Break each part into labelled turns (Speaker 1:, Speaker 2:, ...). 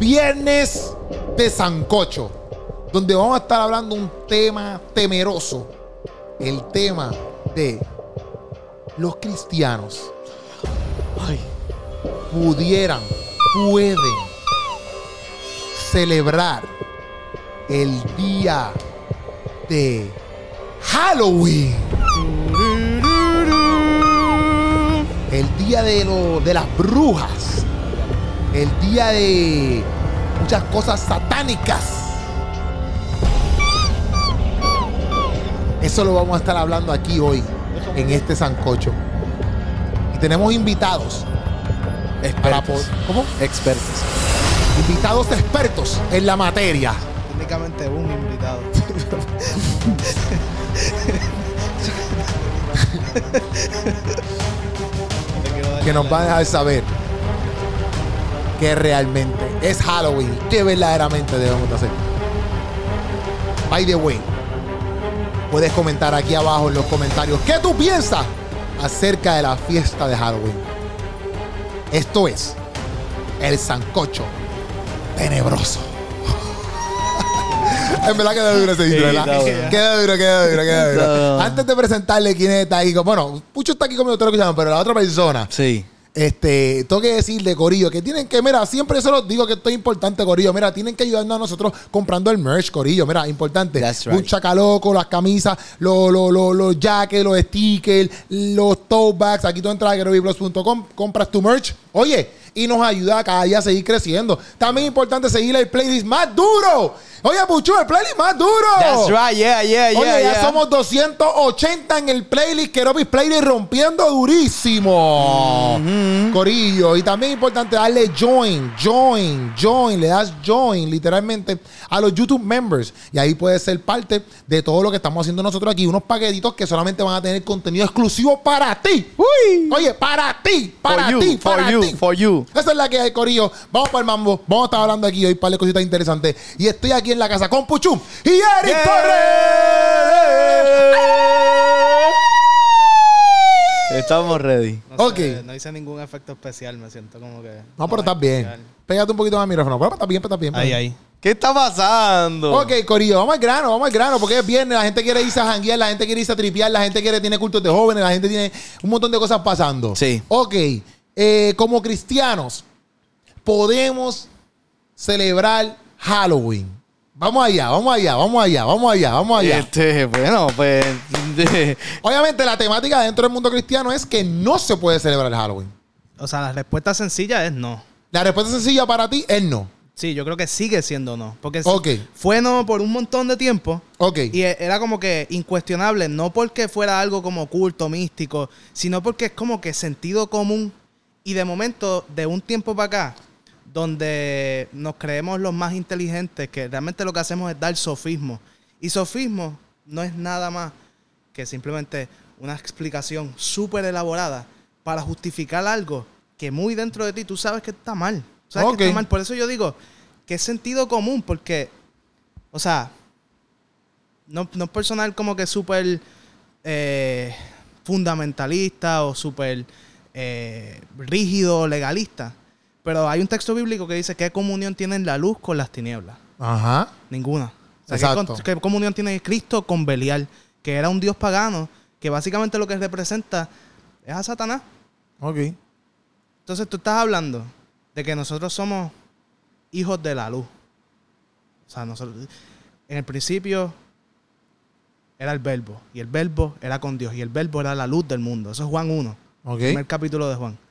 Speaker 1: Viernes de Sancocho, donde vamos a estar hablando un tema temeroso. El tema de los cristianos pueden celebrar el día de Halloween. El día de las brujas. El día de muchas cosas satánicas. Eso lo vamos a estar hablando aquí hoy, en este sancocho. Y tenemos invitados.
Speaker 2: Expertos.
Speaker 1: ¿Cómo?
Speaker 2: Expertos.
Speaker 1: Invitados expertos en la materia.
Speaker 3: Técnicamente un invitado.
Speaker 1: Que nos va a dejar saber que realmente es Halloween, que verdaderamente debemos de hacer. By the way, puedes comentar aquí abajo en los comentarios qué tú piensas acerca de la fiesta de Halloween. Esto es el sancocho tenebroso. En verdad queda duro ese intro, ¿verdad?
Speaker 2: Bueno.
Speaker 1: Queda duro. Antes de presentarle quién está ahí, bueno, Pucho está aquí conmigo, todo lo que llaman, pero la otra persona.
Speaker 2: Sí.
Speaker 1: Tengo que decirle, corillo, que tienen que, mira, siempre se los digo que esto es importante, corillo. Mira, tienen que ayudarnos a nosotros comprando el merch, corillo. Mira, importante.
Speaker 2: That's right.
Speaker 1: Un chacaloco, las camisas, los jackets, los stickers, los tote bags. Aquí tú entras a GetReadyPlus.com, compras tu merch. Oye, y nos ayuda a cada día a seguir creciendo. También es importante seguir el playlist más duro. Oye, Puchu, el playlist más duro.
Speaker 2: That's right,
Speaker 1: Oye, ya somos 280 en el playlist. Keropis Playlist rompiendo durísimo. Corillo. Y también es importante darle join. Le das join literalmente a los YouTube members. Y ahí puedes ser parte de todo lo que estamos haciendo nosotros aquí. Unos paquetitos que solamente van a tener contenido exclusivo para ti.
Speaker 2: Uy.
Speaker 1: Oye, para ti.
Speaker 2: For you.
Speaker 1: Esa es la que hay, corillo. Vamos para el mambo. Vamos a estar hablando aquí hoy para de cositas interesantes. Y estoy aquí en la casa con Puchum y Eric Torres.
Speaker 2: Estamos ready.
Speaker 3: No
Speaker 1: Ok.
Speaker 3: sé, no hice ningún efecto especial, me siento como que...
Speaker 1: No, pero estás bien.
Speaker 3: especial.
Speaker 1: Pégate un poquito más al micrófono. Pero estás bien.
Speaker 3: Ahí.
Speaker 2: ¿Qué está pasando?
Speaker 1: Ok, corillo, vamos al grano, porque es viernes, la gente quiere irse a janguear, la gente quiere irse a tripear, la gente tiene cultos de jóvenes, la gente tiene un montón de cosas pasando.
Speaker 2: Sí.
Speaker 1: Ok, como cristianos, podemos celebrar Halloween. Vamos allá.
Speaker 2: Bueno, pues.
Speaker 1: Obviamente, la temática dentro del mundo cristiano es que no se puede celebrar Halloween.
Speaker 3: O sea, la respuesta sencilla es no.
Speaker 1: La respuesta sencilla para ti es no.
Speaker 3: Sí, yo creo que sigue siendo no. Porque
Speaker 1: Ok.
Speaker 3: fue no por un montón de tiempo.
Speaker 1: Ok.
Speaker 3: Y era como que incuestionable, no porque fuera algo como oculto, místico, sino porque es como que sentido común. Y de momento, de un tiempo para acá, donde nos creemos los más inteligentes, que realmente lo que hacemos es dar sofismo. Y sofismo no es nada más que simplemente una explicación súper elaborada para justificar algo que muy dentro de ti tú sabes que está mal. ¿Sabes
Speaker 1: Ok.
Speaker 3: que está mal? Por eso yo digo que es sentido común, porque, o sea, no es personal como que súper fundamentalista o súper rígido, legalista. Pero hay un texto bíblico que dice: ¿qué comunión tiene la luz con las tinieblas?
Speaker 1: Ajá.
Speaker 3: Ninguna. O sea,
Speaker 1: Exacto.
Speaker 3: ¿qué comunión tiene Cristo con Belial? Que era un dios pagano, que básicamente lo que representa es a Satanás.
Speaker 1: Ok.
Speaker 3: Entonces tú estás hablando de que nosotros somos hijos de la luz. O sea, nosotros, en el principio era el verbo, y el verbo era con Dios, y el verbo era la luz del mundo. Eso es Juan 1,
Speaker 1: Ok.
Speaker 3: primer capítulo de Juan.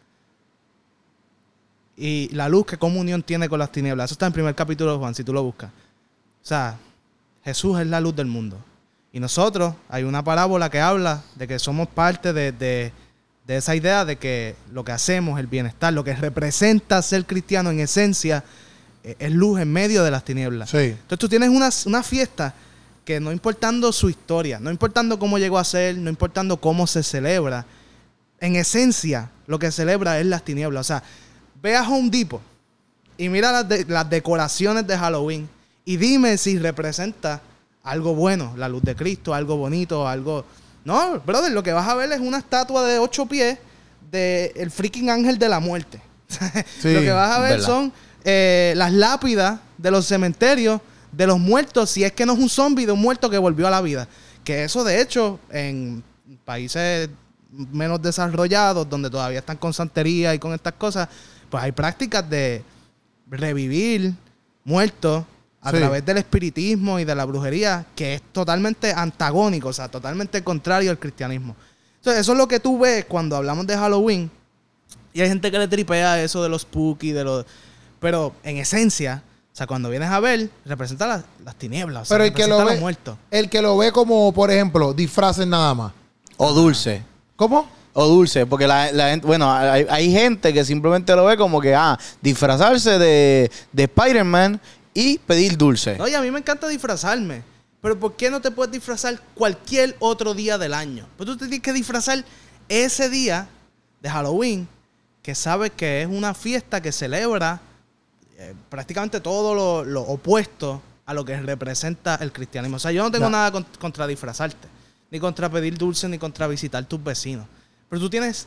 Speaker 3: Y la luz, ¿qué comunión tiene con las tinieblas? Eso está en el primer capítulo de Juan, si tú lo buscas. O sea, Jesús es la luz del mundo. Y nosotros, hay una parábola que habla de que somos parte de esa idea de que lo que hacemos, el bienestar, lo que representa ser cristiano en esencia, es luz en medio de las tinieblas.
Speaker 1: Sí.
Speaker 3: Entonces tú tienes una fiesta que, no importando su historia, no importando cómo llegó a ser, no importando cómo se celebra, en esencia lo que celebra es las tinieblas. O sea, ve a Home Depot y mira las decoraciones de Halloween y dime si representa algo bueno, la luz de Cristo, algo bonito, algo... No, brother, lo que vas a ver es una estatua de 8 pies del freaking ángel de la muerte.
Speaker 1: Sí,
Speaker 3: lo que vas a ver
Speaker 2: verdad.
Speaker 3: son las lápidas de los cementerios de los muertos, si es que no es un zombie de un muerto que volvió a la vida. Que eso, de hecho, en países menos desarrollados, donde todavía están con santería y con estas cosas, pues hay prácticas de revivir muertos a través del espiritismo y de la brujería, que es totalmente antagónico, o sea, totalmente contrario al cristianismo. Entonces, eso es lo que tú ves cuando hablamos de Halloween. Y hay gente que le tripea eso de los spooky, pero en esencia, o sea, cuando vienes a ver, representa las tinieblas, o sea,
Speaker 1: pero el que lo
Speaker 3: a los
Speaker 1: ve,
Speaker 3: muertos.
Speaker 1: el que lo ve como, por ejemplo, disfraces nada más.
Speaker 2: O dulce.
Speaker 1: ¿Cómo?
Speaker 2: O dulce, porque la gente, bueno, hay gente que simplemente lo ve como que, disfrazarse de Spider-Man y pedir dulce.
Speaker 3: Oye, a mí me encanta disfrazarme. Pero ¿por qué no te puedes disfrazar cualquier otro día del año? Pues tú te tienes que disfrazar ese día de Halloween, que sabes que es una fiesta que celebra prácticamente todo lo opuesto a lo que representa el cristianismo. O sea, yo no tengo nada contra disfrazarte, ni contra pedir dulce, ni contra visitar tus vecinos. Pero tú tienes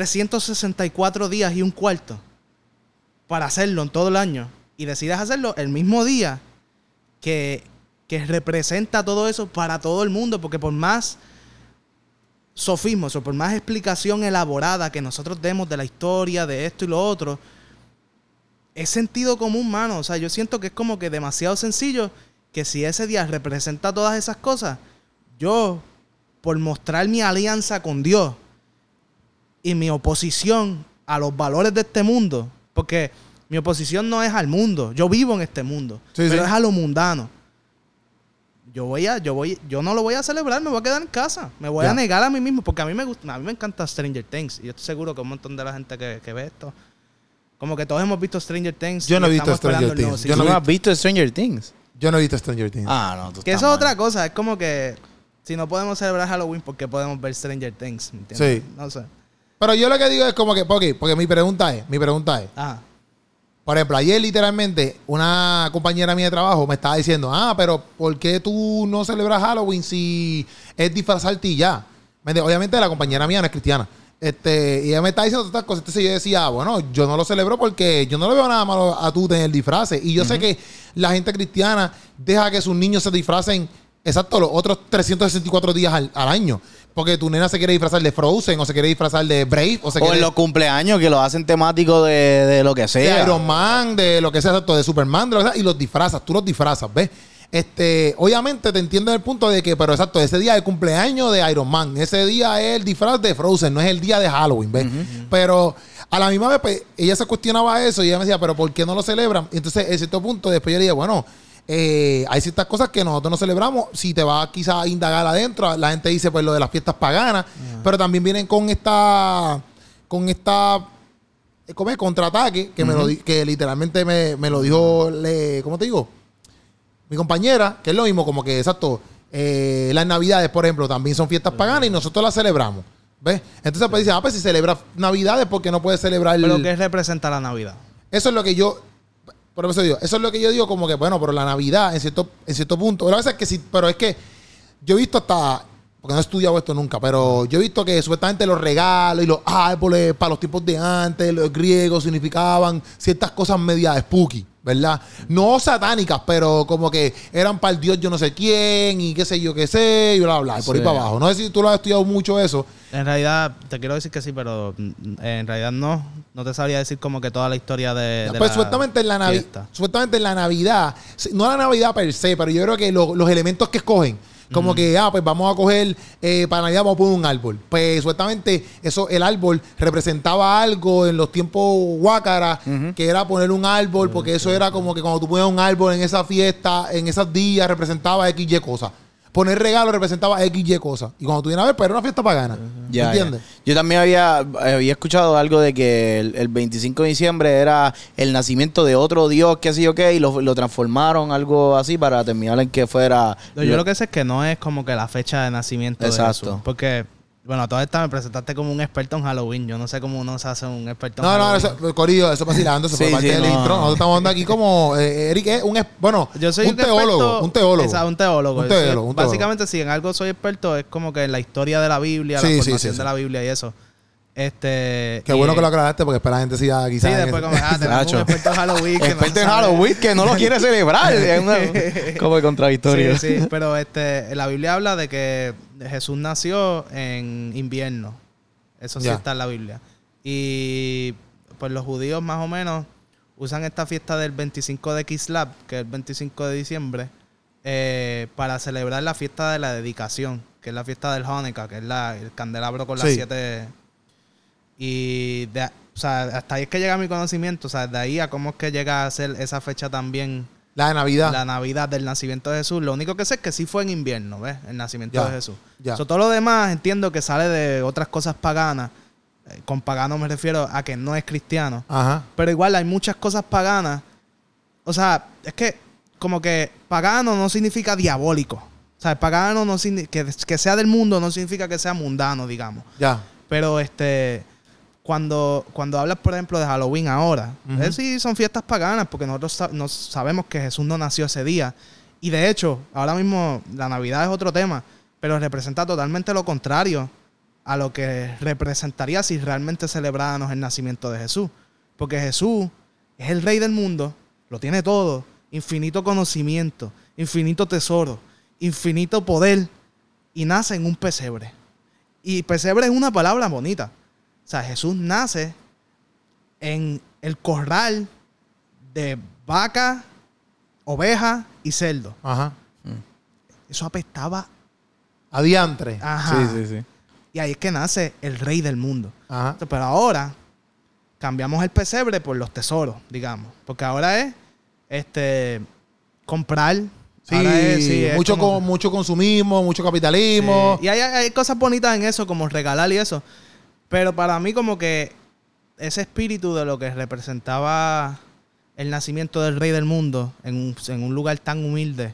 Speaker 3: 364 días y un cuarto para hacerlo en todo el año. Y decides hacerlo el mismo día que representa todo eso para todo el mundo. Porque por más sofismos o por más explicación elaborada que nosotros demos de la historia, de esto y lo otro, es sentido común, mano. O sea, yo siento que es como que demasiado sencillo, que si ese día representa todas esas cosas, yo, por mostrar mi alianza con Dios y mi oposición a los valores de este mundo, porque mi oposición no es al mundo, yo vivo en este mundo, pero es a lo mundano. Yo no lo voy a celebrar, me voy a quedar en casa, me voy a negar a mí mismo, porque a mí me encanta Stranger Things, y yo estoy seguro que un montón de la gente que ve esto, como que todos hemos visto Stranger Things.
Speaker 1: Yo no he visto Stranger Things.
Speaker 2: ¿Tú no has visto Stranger Things?
Speaker 1: Yo no he visto Stranger Things.
Speaker 2: No,
Speaker 3: que eso es otra cosa, es como que si no podemos celebrar Halloween, ¿por qué podemos ver Stranger Things? ¿Entiendes?
Speaker 1: Sí.
Speaker 3: No sé.
Speaker 1: Pero yo lo que digo es como que, porque mi pregunta es,
Speaker 3: Ajá.
Speaker 1: por ejemplo, ayer literalmente una compañera mía de trabajo me estaba diciendo, pero ¿por qué tú no celebras Halloween si es disfrazarte y ya? Obviamente la compañera mía no es cristiana. Y ella me estaba diciendo todas estas cosas. Entonces yo decía, bueno, yo no lo celebro porque yo no le veo nada malo a tú tener disfraces. Y yo sé que la gente cristiana deja que sus niños se disfracen, exacto, los otros 364 días al año. Porque tu nena se quiere disfrazar de Frozen, o se quiere disfrazar de Brave,
Speaker 2: o en los cumpleaños que lo hacen temático de lo que sea.
Speaker 1: De Iron Man, de lo que sea, exacto, de Superman, de lo que sea, y los disfrazas, tú los disfrazas, ¿ves? Obviamente te entiendo en el punto de que, pero exacto, ese día es el cumpleaños de Iron Man, ese día es el disfraz de Frozen, no es el día de Halloween, ¿ves? Pero a la misma vez, pues, ella se cuestionaba eso y ella me decía, pero ¿por qué no lo celebran? Y entonces, en cierto punto, después yo le dije, bueno, hay ciertas cosas que nosotros no celebramos. Si te vas quizás a indagar adentro, la gente dice pues lo de las fiestas paganas, pero también vienen con esta ¿cómo es? Contraataque que que literalmente me lo dijo, ¿cómo te digo? Mi compañera, que es lo mismo, como que exacto, las navidades, por ejemplo, también son fiestas paganas y nosotros las celebramos, ¿ves? Entonces pues dice, pues si celebras navidades, ¿por qué no puedes celebrar?
Speaker 3: ¿Pero qué representa la Navidad?
Speaker 1: Eso es lo que yo... Por eso digo, eso es lo que yo digo, como que, bueno, pero la Navidad, en cierto punto. Pero a veces es que sí, pero es que yo he visto hasta, porque no he estudiado esto nunca, pero yo he visto que supuestamente los regalos y los árboles para los tiempos de antes, los griegos, significaban ciertas cosas media spooky, ¿verdad? No satánicas, pero como que eran para el dios yo no sé quién y qué sé yo qué sé, y bla, bla, y por ahí para abajo. No sé si tú lo has estudiado mucho eso.
Speaker 3: En realidad, te quiero decir que sí, pero en realidad no te sabría decir como que toda la historia de
Speaker 1: pues supuestamente en la Navidad, no la Navidad per se, pero yo creo que los elementos que escogen, como que, pues vamos a coger, para Navidad vamos a poner un árbol. Pues supuestamente el árbol representaba algo en los tiempos huácara, que era poner un árbol, porque eso era como que cuando tú ponías un árbol en esa fiesta, en esos días, representaba XY cosas. Poner regalo representaba XY cosas. Y cuando tú vienes a ver, pues era una fiesta pagana. ¿Entiendes?
Speaker 2: Yo también había escuchado algo de que el 25 de diciembre era el nacimiento de otro dios, qué sé yo qué, y lo transformaron algo así para terminar en que fuera...
Speaker 3: Yo lo que sé es que no es como que la fecha de nacimiento de Jesús. Porque... Bueno, toda esta me presentaste como un experto en Halloween. Yo no sé cómo uno se hace un experto en Halloween.
Speaker 1: No, Corillo, eso vacilando, eso fue parte del intro. Nosotros estamos hablando aquí como... Eric es
Speaker 3: yo soy un
Speaker 1: teólogo. Un teólogo.
Speaker 3: Exacto, un teólogo. Básicamente, si en algo soy experto, es como que en la historia de la Biblia, la formación de la Biblia y eso.
Speaker 1: Qué bueno que lo aclaraste porque espera la gente siga quizás.
Speaker 3: Sí, después como, tenemos un experto en Halloween.
Speaker 2: Experto en Halloween que no lo quiere celebrar. Como contradictorio.
Speaker 3: Sí, pero la Biblia habla de que Jesús nació en invierno. Eso sí está en la Biblia. Y pues los judíos más o menos usan esta fiesta del 25 de Kislev, que es el 25 de diciembre, para celebrar la fiesta de la dedicación, que es la fiesta del Hanukkah, que es el candelabro con las 7... Y o sea, hasta ahí es que llega mi conocimiento. O sea, de ahí a cómo es que llega a ser esa fecha también.
Speaker 1: La de Navidad.
Speaker 3: La Navidad del nacimiento de Jesús. Lo único que sé es que sí fue en invierno, ¿ves? El nacimiento de Jesús. Todo lo demás entiendo que sale de otras cosas paganas. Con pagano me refiero a que no es cristiano.
Speaker 1: Ajá.
Speaker 3: Pero igual hay muchas cosas paganas. O sea, es que como que pagano no significa diabólico. O sea, pagano no que sea del mundo no significa que sea mundano, digamos.
Speaker 1: Ya.
Speaker 3: Pero Cuando hablas, por ejemplo, de Halloween ahora, sí son fiestas paganas porque nosotros no sabemos que Jesús no nació ese día. Y de hecho, ahora mismo la Navidad es otro tema, pero representa totalmente lo contrario a lo que representaría si realmente celebráramos el nacimiento de Jesús. Porque Jesús es el rey del mundo, lo tiene todo, infinito conocimiento, infinito tesoro, infinito poder, y nace en un pesebre. Y pesebre es una palabra bonita. O sea, Jesús nace en el corral de vaca, oveja y cerdo.
Speaker 1: Ajá.
Speaker 3: Eso apestaba
Speaker 1: a diantre.
Speaker 3: Ajá. Sí. Y ahí es que nace el rey del mundo.
Speaker 1: Ajá.
Speaker 3: Pero ahora cambiamos el pesebre por los tesoros, digamos. Porque ahora es comprar.
Speaker 1: Sí, mucho consumismo, mucho capitalismo.
Speaker 3: Sí. Y hay cosas bonitas en eso, como regalar y eso. Pero para mí como que ese espíritu de lo que representaba el nacimiento del rey del mundo en un lugar tan humilde,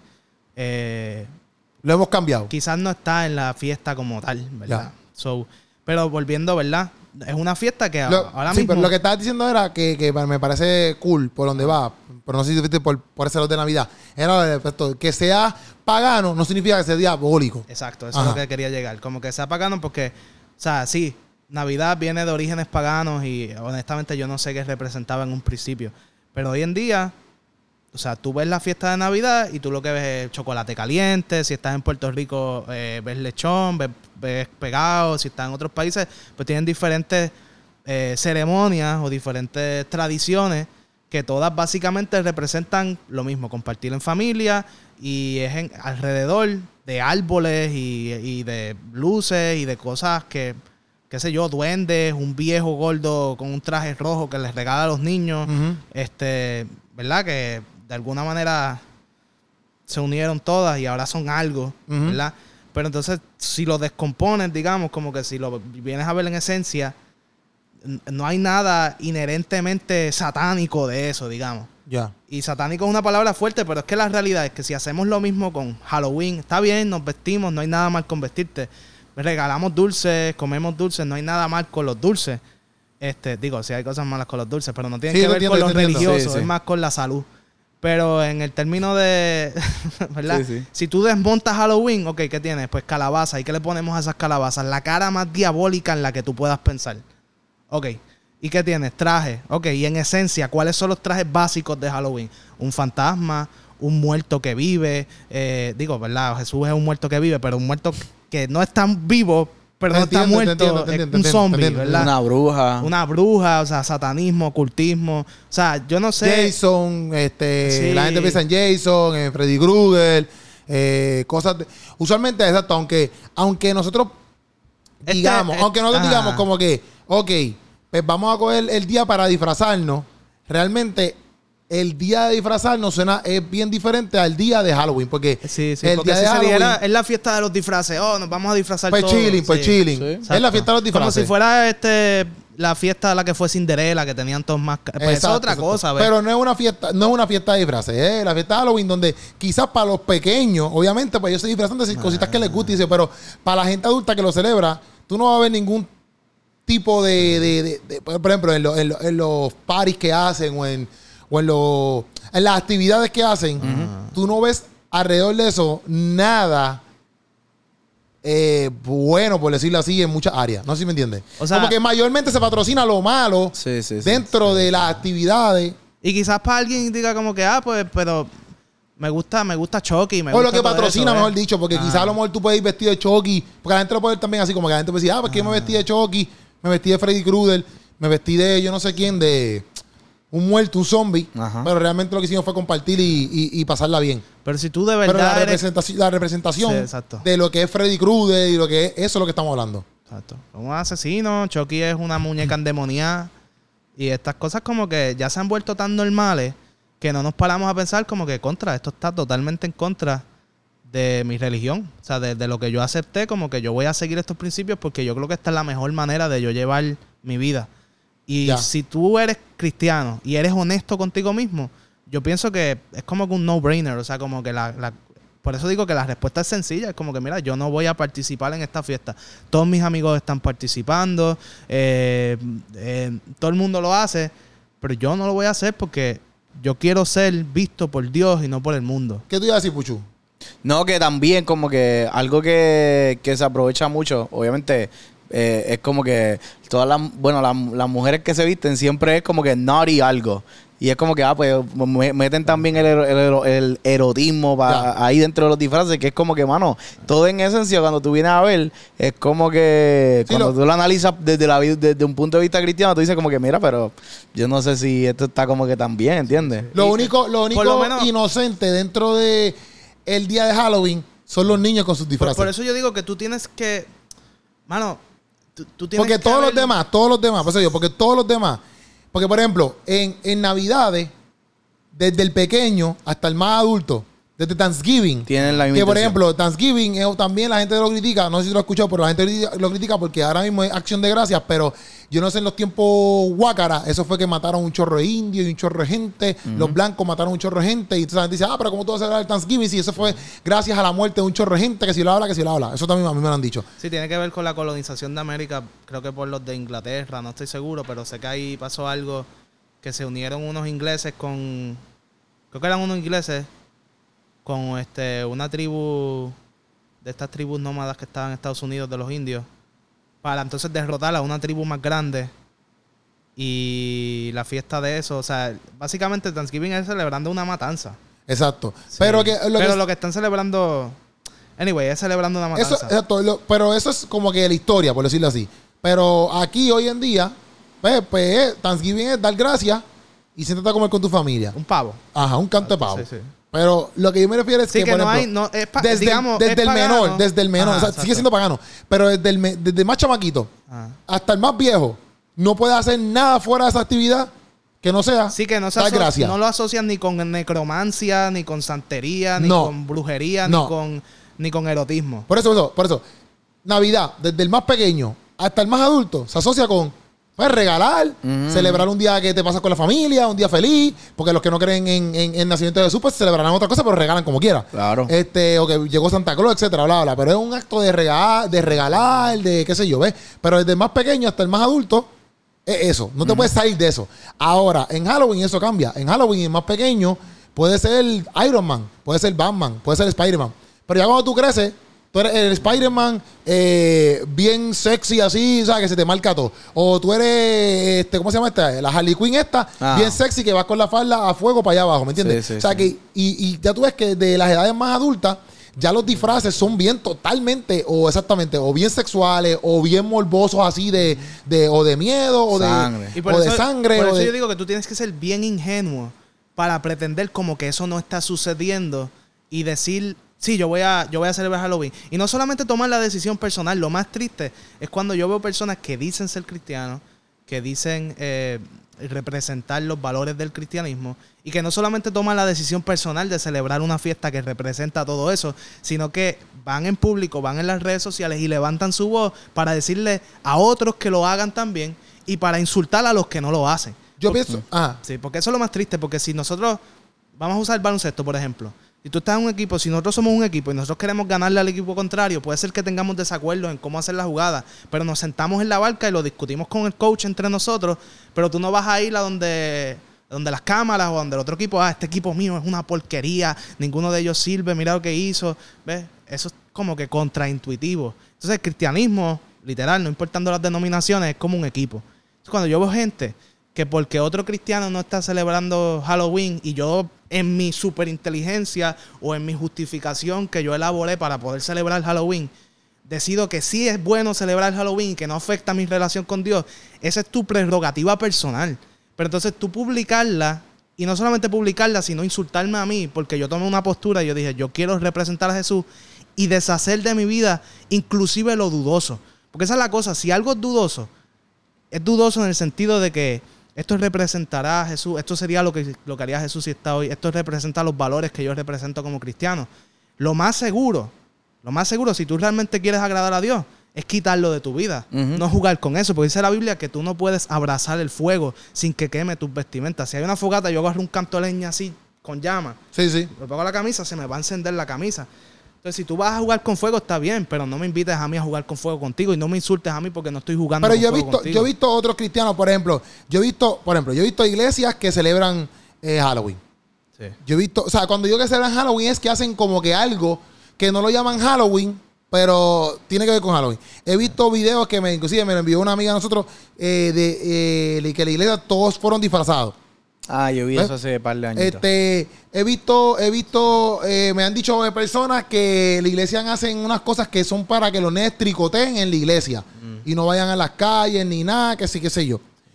Speaker 1: lo hemos cambiado.
Speaker 3: Quizás no está en la fiesta como tal, ¿verdad? Pero volviendo, ¿verdad? Es una fiesta que ahora mismo... Sí,
Speaker 1: pero lo que estabas diciendo era que me parece cool por donde va, pero no sé si fuiste por ese lado de Navidad. Era que sea pagano no significa que sea diabólico.
Speaker 3: Exacto, eso es lo que quería llegar. Como que sea pagano porque, o sea, sí, Navidad viene de orígenes paganos y honestamente yo no sé qué representaba en un principio. Pero hoy en día, o sea, tú ves la fiesta de Navidad y tú lo que ves es chocolate caliente. Si estás en Puerto Rico, ves lechón, ves pegado. Si estás en otros países, pues tienen diferentes ceremonias o diferentes tradiciones que todas básicamente representan lo mismo, compartir en familia y es alrededor de árboles y de luces y de cosas que... qué sé yo, duendes, un viejo gordo con un traje rojo que les regala a los niños, ¿verdad? Que de alguna manera se unieron todas y ahora son algo, ¿verdad? Pero entonces, si lo descompones, digamos, como que si lo vienes a ver en esencia, no hay nada inherentemente satánico de eso, digamos.
Speaker 1: Ya.
Speaker 3: Y satánico es una palabra fuerte, pero es que la realidad es que si hacemos lo mismo con Halloween, está bien, nos vestimos, no hay nada mal con vestirte. Regalamos dulces, comemos dulces, no hay nada mal con los dulces. Digo, sí hay cosas malas con los dulces, pero no tienen que ver con los religiosos, es más con la salud. Pero en el término de, ¿verdad? Sí. Si tú desmontas Halloween, ok, ¿qué tienes? Pues calabaza. ¿Y qué le ponemos a esas calabazas? La cara más diabólica en la que tú puedas pensar. Ok. ¿Y qué tienes? Trajes. Ok. Y en esencia, ¿cuáles son los trajes básicos de Halloween? Un fantasma, un muerto que vive. Digo, ¿verdad? Jesús es un muerto que vive, pero un muerto que no es tan vivo, pero no está muerto. Un zombie, ¿verdad? Una bruja, o sea, satanismo, ocultismo. O sea, yo no sé.
Speaker 1: Jason, la gente piensa en Jason, en Freddy Krueger, cosas. Usualmente, exacto, aunque nosotros digamos, digamos como que, ok, pues vamos a coger el día para disfrazarnos, realmente el día de disfrazarnos es bien diferente al día de Halloween, porque
Speaker 3: el día de Halloween es la fiesta de los disfraces. Oh, nos vamos a disfrazar todos.
Speaker 1: Chilling. Es la fiesta de los disfraces.
Speaker 3: Como si fuera la fiesta de la que fue Cinderella, que tenían todos más... Pues eso es otra cosa, ¿ves?
Speaker 1: Pero no es una fiesta de disfraces, ¿eh? La fiesta de Halloween, donde quizás para los pequeños, obviamente, pues ellos se disfrazan de cositas que les gustan, pero para la gente adulta que lo celebra, tú no vas a ver ningún tipo por ejemplo, en los parties que hacen o en las actividades que hacen, tú no ves alrededor de eso nada bueno, por decirlo así, en muchas áreas. No sé si me entiendes.
Speaker 3: O sea,
Speaker 1: como que mayormente se patrocina lo malo dentro de las actividades.
Speaker 3: Y quizás para alguien diga como que, pues, pero me gusta Chucky.
Speaker 1: O lo que patrocina, mejor dicho, porque quizás a lo mejor tú puedes ir vestido de Chucky. Porque la gente lo puede ver también así, como que la gente puede decir, pues que yo me vestí de Chucky, me vestí de Freddy Krueger, me vestí de yo no sé quién, de un muerto, un zombie. Ajá. Pero realmente lo que hicimos fue compartir y pasarla bien.
Speaker 3: Pero si tú de verdad.
Speaker 1: Pero la representación de lo que es Freddy Krueger y lo que es, eso es lo que estamos hablando.
Speaker 3: Exacto. Un asesino, Chucky es una muñeca endemoniada. Y estas cosas como que ya se han vuelto tan normales que no nos paramos a pensar como que esto está totalmente en contra de mi religión. O sea, de lo que yo acepté, como que yo voy a seguir estos principios porque yo creo que esta es la mejor manera de yo llevar mi vida. Y si tú eres cristiano y eres honesto contigo mismo, yo pienso que es como que un no-brainer. O sea, como que por eso digo que la respuesta es sencilla. Es como que, mira, yo no voy a participar en esta fiesta. Todos mis amigos están participando. Todo el mundo lo hace. Pero yo no lo voy a hacer porque yo quiero ser visto por Dios y no por el mundo.
Speaker 1: ¿Qué tú ibas a decir, Puchu?
Speaker 2: No, que también como que algo que se aprovecha mucho, obviamente, es como que todas las mujeres que se visten siempre es como que naughty algo. Y es como que, pues, meten también el erotismo ahí dentro de los disfraces, que es como que, mano, todo en esencia, cuando tú vienes a ver, es como que, cuando tú lo analizas desde un punto de vista cristiano, tú dices como que, mira, pero yo no sé si esto está como que tan bien, ¿entiendes?
Speaker 1: Lo único menos, inocente dentro de el día de Halloween son los niños con sus disfraces.
Speaker 3: Por eso yo digo que tú tienes que, mano, tú tienes
Speaker 1: porque todos los demás, por eso digo, porque todos los demás. Porque, por ejemplo, en Navidades, desde el pequeño hasta el más adulto, desde Thanksgiving,
Speaker 2: tienen la
Speaker 1: que por ejemplo, Thanksgiving también la gente lo critica, no sé si lo has escuchado, pero la gente lo critica porque ahora mismo es acción de gracias, pero yo no sé en los tiempos Huácara, eso fue que mataron un chorro de indios y un chorro de gente, los blancos mataron un chorro de gente, y entonces la gente dice, pero ¿cómo tú vas a celebrar el Thanksgiving si eso fue gracias a la muerte de un chorro de gente, que si lo habla, Eso también a mí me lo han dicho.
Speaker 3: Sí, tiene que ver con la colonización de América, creo que por los de Inglaterra, no estoy seguro, pero sé que ahí pasó algo, que se unieron unos ingleses con una tribu de estas tribus nómadas que estaban en Estados Unidos, de los indios, para entonces derrotar a una tribu más grande. Y la fiesta de eso, o sea, básicamente Thanksgiving es celebrando una matanza.
Speaker 1: Exacto.
Speaker 3: Sí.
Speaker 1: Pero
Speaker 3: lo que están celebrando, anyway, es celebrando una matanza.
Speaker 1: Pero eso es como que la historia, por decirlo así. Pero aquí hoy en día, pues Thanksgiving es dar gracias y siéntate a comer con tu familia.
Speaker 3: Un pavo.
Speaker 1: Ajá, un canto de pavo.
Speaker 3: Sí, sí.
Speaker 1: Pero lo que yo me refiero es que, por ejemplo, desde el menor, o sea, sigue siendo pagano, pero desde el más chamaquito hasta el más viejo, no puede hacer nada fuera de esa actividad que no sea
Speaker 3: que no lo asocian ni con necromancia, ni con santería, ni con brujería, ni con erotismo.
Speaker 1: Por eso, Navidad, desde el más pequeño hasta el más adulto, se asocia con regalar, celebrar un día que te pasas con la familia, un día feliz, porque los que no creen en el nacimiento de Jesús, pues celebrarán otra cosa, pero regalan como quiera.
Speaker 2: Claro.
Speaker 1: O que llegó Santa Claus, etcétera, bla, bla. Pero es un acto de regalar, de qué sé yo, ¿ves? Pero desde el más pequeño hasta el más adulto, es eso. No te puedes salir de eso. Ahora, en Halloween eso cambia. En Halloween, el más pequeño, puede ser Iron Man, puede ser Batman, puede ser Spider-Man. Pero ya cuando tú creces, tú eres el Spider-Man bien sexy así, ¿sabes? Que se te marca todo. O tú eres, ¿cómo se llama esta? La Harley Quinn bien sexy, que vas con la falda a fuego para allá abajo, ¿me entiendes?
Speaker 2: Sí,
Speaker 1: o sea, que y ya tú ves que de las edades más adultas, ya los disfraces son bien totalmente, o exactamente, o bien sexuales, o bien morbosos así o de miedo, o de sangre.
Speaker 3: Por eso yo digo que tú tienes que ser bien ingenuo para pretender como que eso no está sucediendo y decir... Sí, yo voy a celebrar Halloween. Y no solamente tomar la decisión personal. Lo más triste es cuando yo veo personas que dicen ser cristianos, que dicen representar los valores del cristianismo, y que no solamente toman la decisión personal de celebrar una fiesta que representa todo eso, sino que van en público, van en las redes sociales y levantan su voz para decirle a otros que lo hagan también y para insultar a los que no lo hacen.
Speaker 1: Yo pienso...
Speaker 3: Sí, porque eso es lo más triste, porque si nosotros... Vamos a usar el baloncesto, por ejemplo. Si tú estás en un equipo, si nosotros somos un equipo y nosotros queremos ganarle al equipo contrario, puede ser que tengamos desacuerdos en cómo hacer la jugada, pero nos sentamos en la barca y lo discutimos con el coach entre nosotros, pero tú no vas a ir a donde las cámaras o donde el otro equipo, este equipo mío es una porquería, ninguno de ellos sirve, mira lo que hizo, ¿ves? Eso como que contraintuitivo. Entonces el cristianismo, literal, no importando las denominaciones, es como un equipo. Entonces, cuando yo veo gente que porque otro cristiano no está celebrando Halloween y yo en mi superinteligencia o en mi justificación que yo elaboré para poder celebrar Halloween, decido que sí es bueno celebrar Halloween y que no afecta mi relación con Dios, esa es tu prerrogativa personal. Pero entonces tú publicarla, y no solamente publicarla, sino insultarme a mí, porque yo tomé una postura y yo dije, yo quiero representar a Jesús y deshacer de mi vida inclusive lo dudoso. Porque esa es la cosa, si algo es dudoso en el sentido de que esto representará a Jesús, esto sería lo que haría Jesús si está hoy, esto representa los valores que yo represento como cristiano. Lo más seguro, si tú realmente quieres agradar a Dios, es quitarlo de tu vida, no jugar con eso, porque dice la Biblia que tú no puedes abrazar el fuego sin que queme tus vestimentas. Si hay una fogata, yo agarro un canto de leña así, con llama, me pongo la camisa, se me va a encender la camisa. Entonces, si tú vas a jugar con fuego, está bien, pero no me invites a mí a jugar con fuego contigo y no me insultes a mí porque no estoy jugando con fuego contigo.
Speaker 1: Yo he visto otros cristianos, por ejemplo, yo he visto iglesias que celebran Halloween. Sí. Yo he visto, o sea, cuando digo que celebran Halloween es que hacen como que algo que no lo llaman Halloween, pero tiene que ver con Halloween. He visto videos que inclusive me lo envió una amiga de nosotros de que la iglesia todos fueron disfrazados.
Speaker 2: Ah, yo vi eso hace un par de años.
Speaker 1: He visto, me han dicho personas que la iglesia hacen unas cosas que son para que los nenes tricoteen en la iglesia y no vayan a las calles ni nada, que sí, qué sé yo.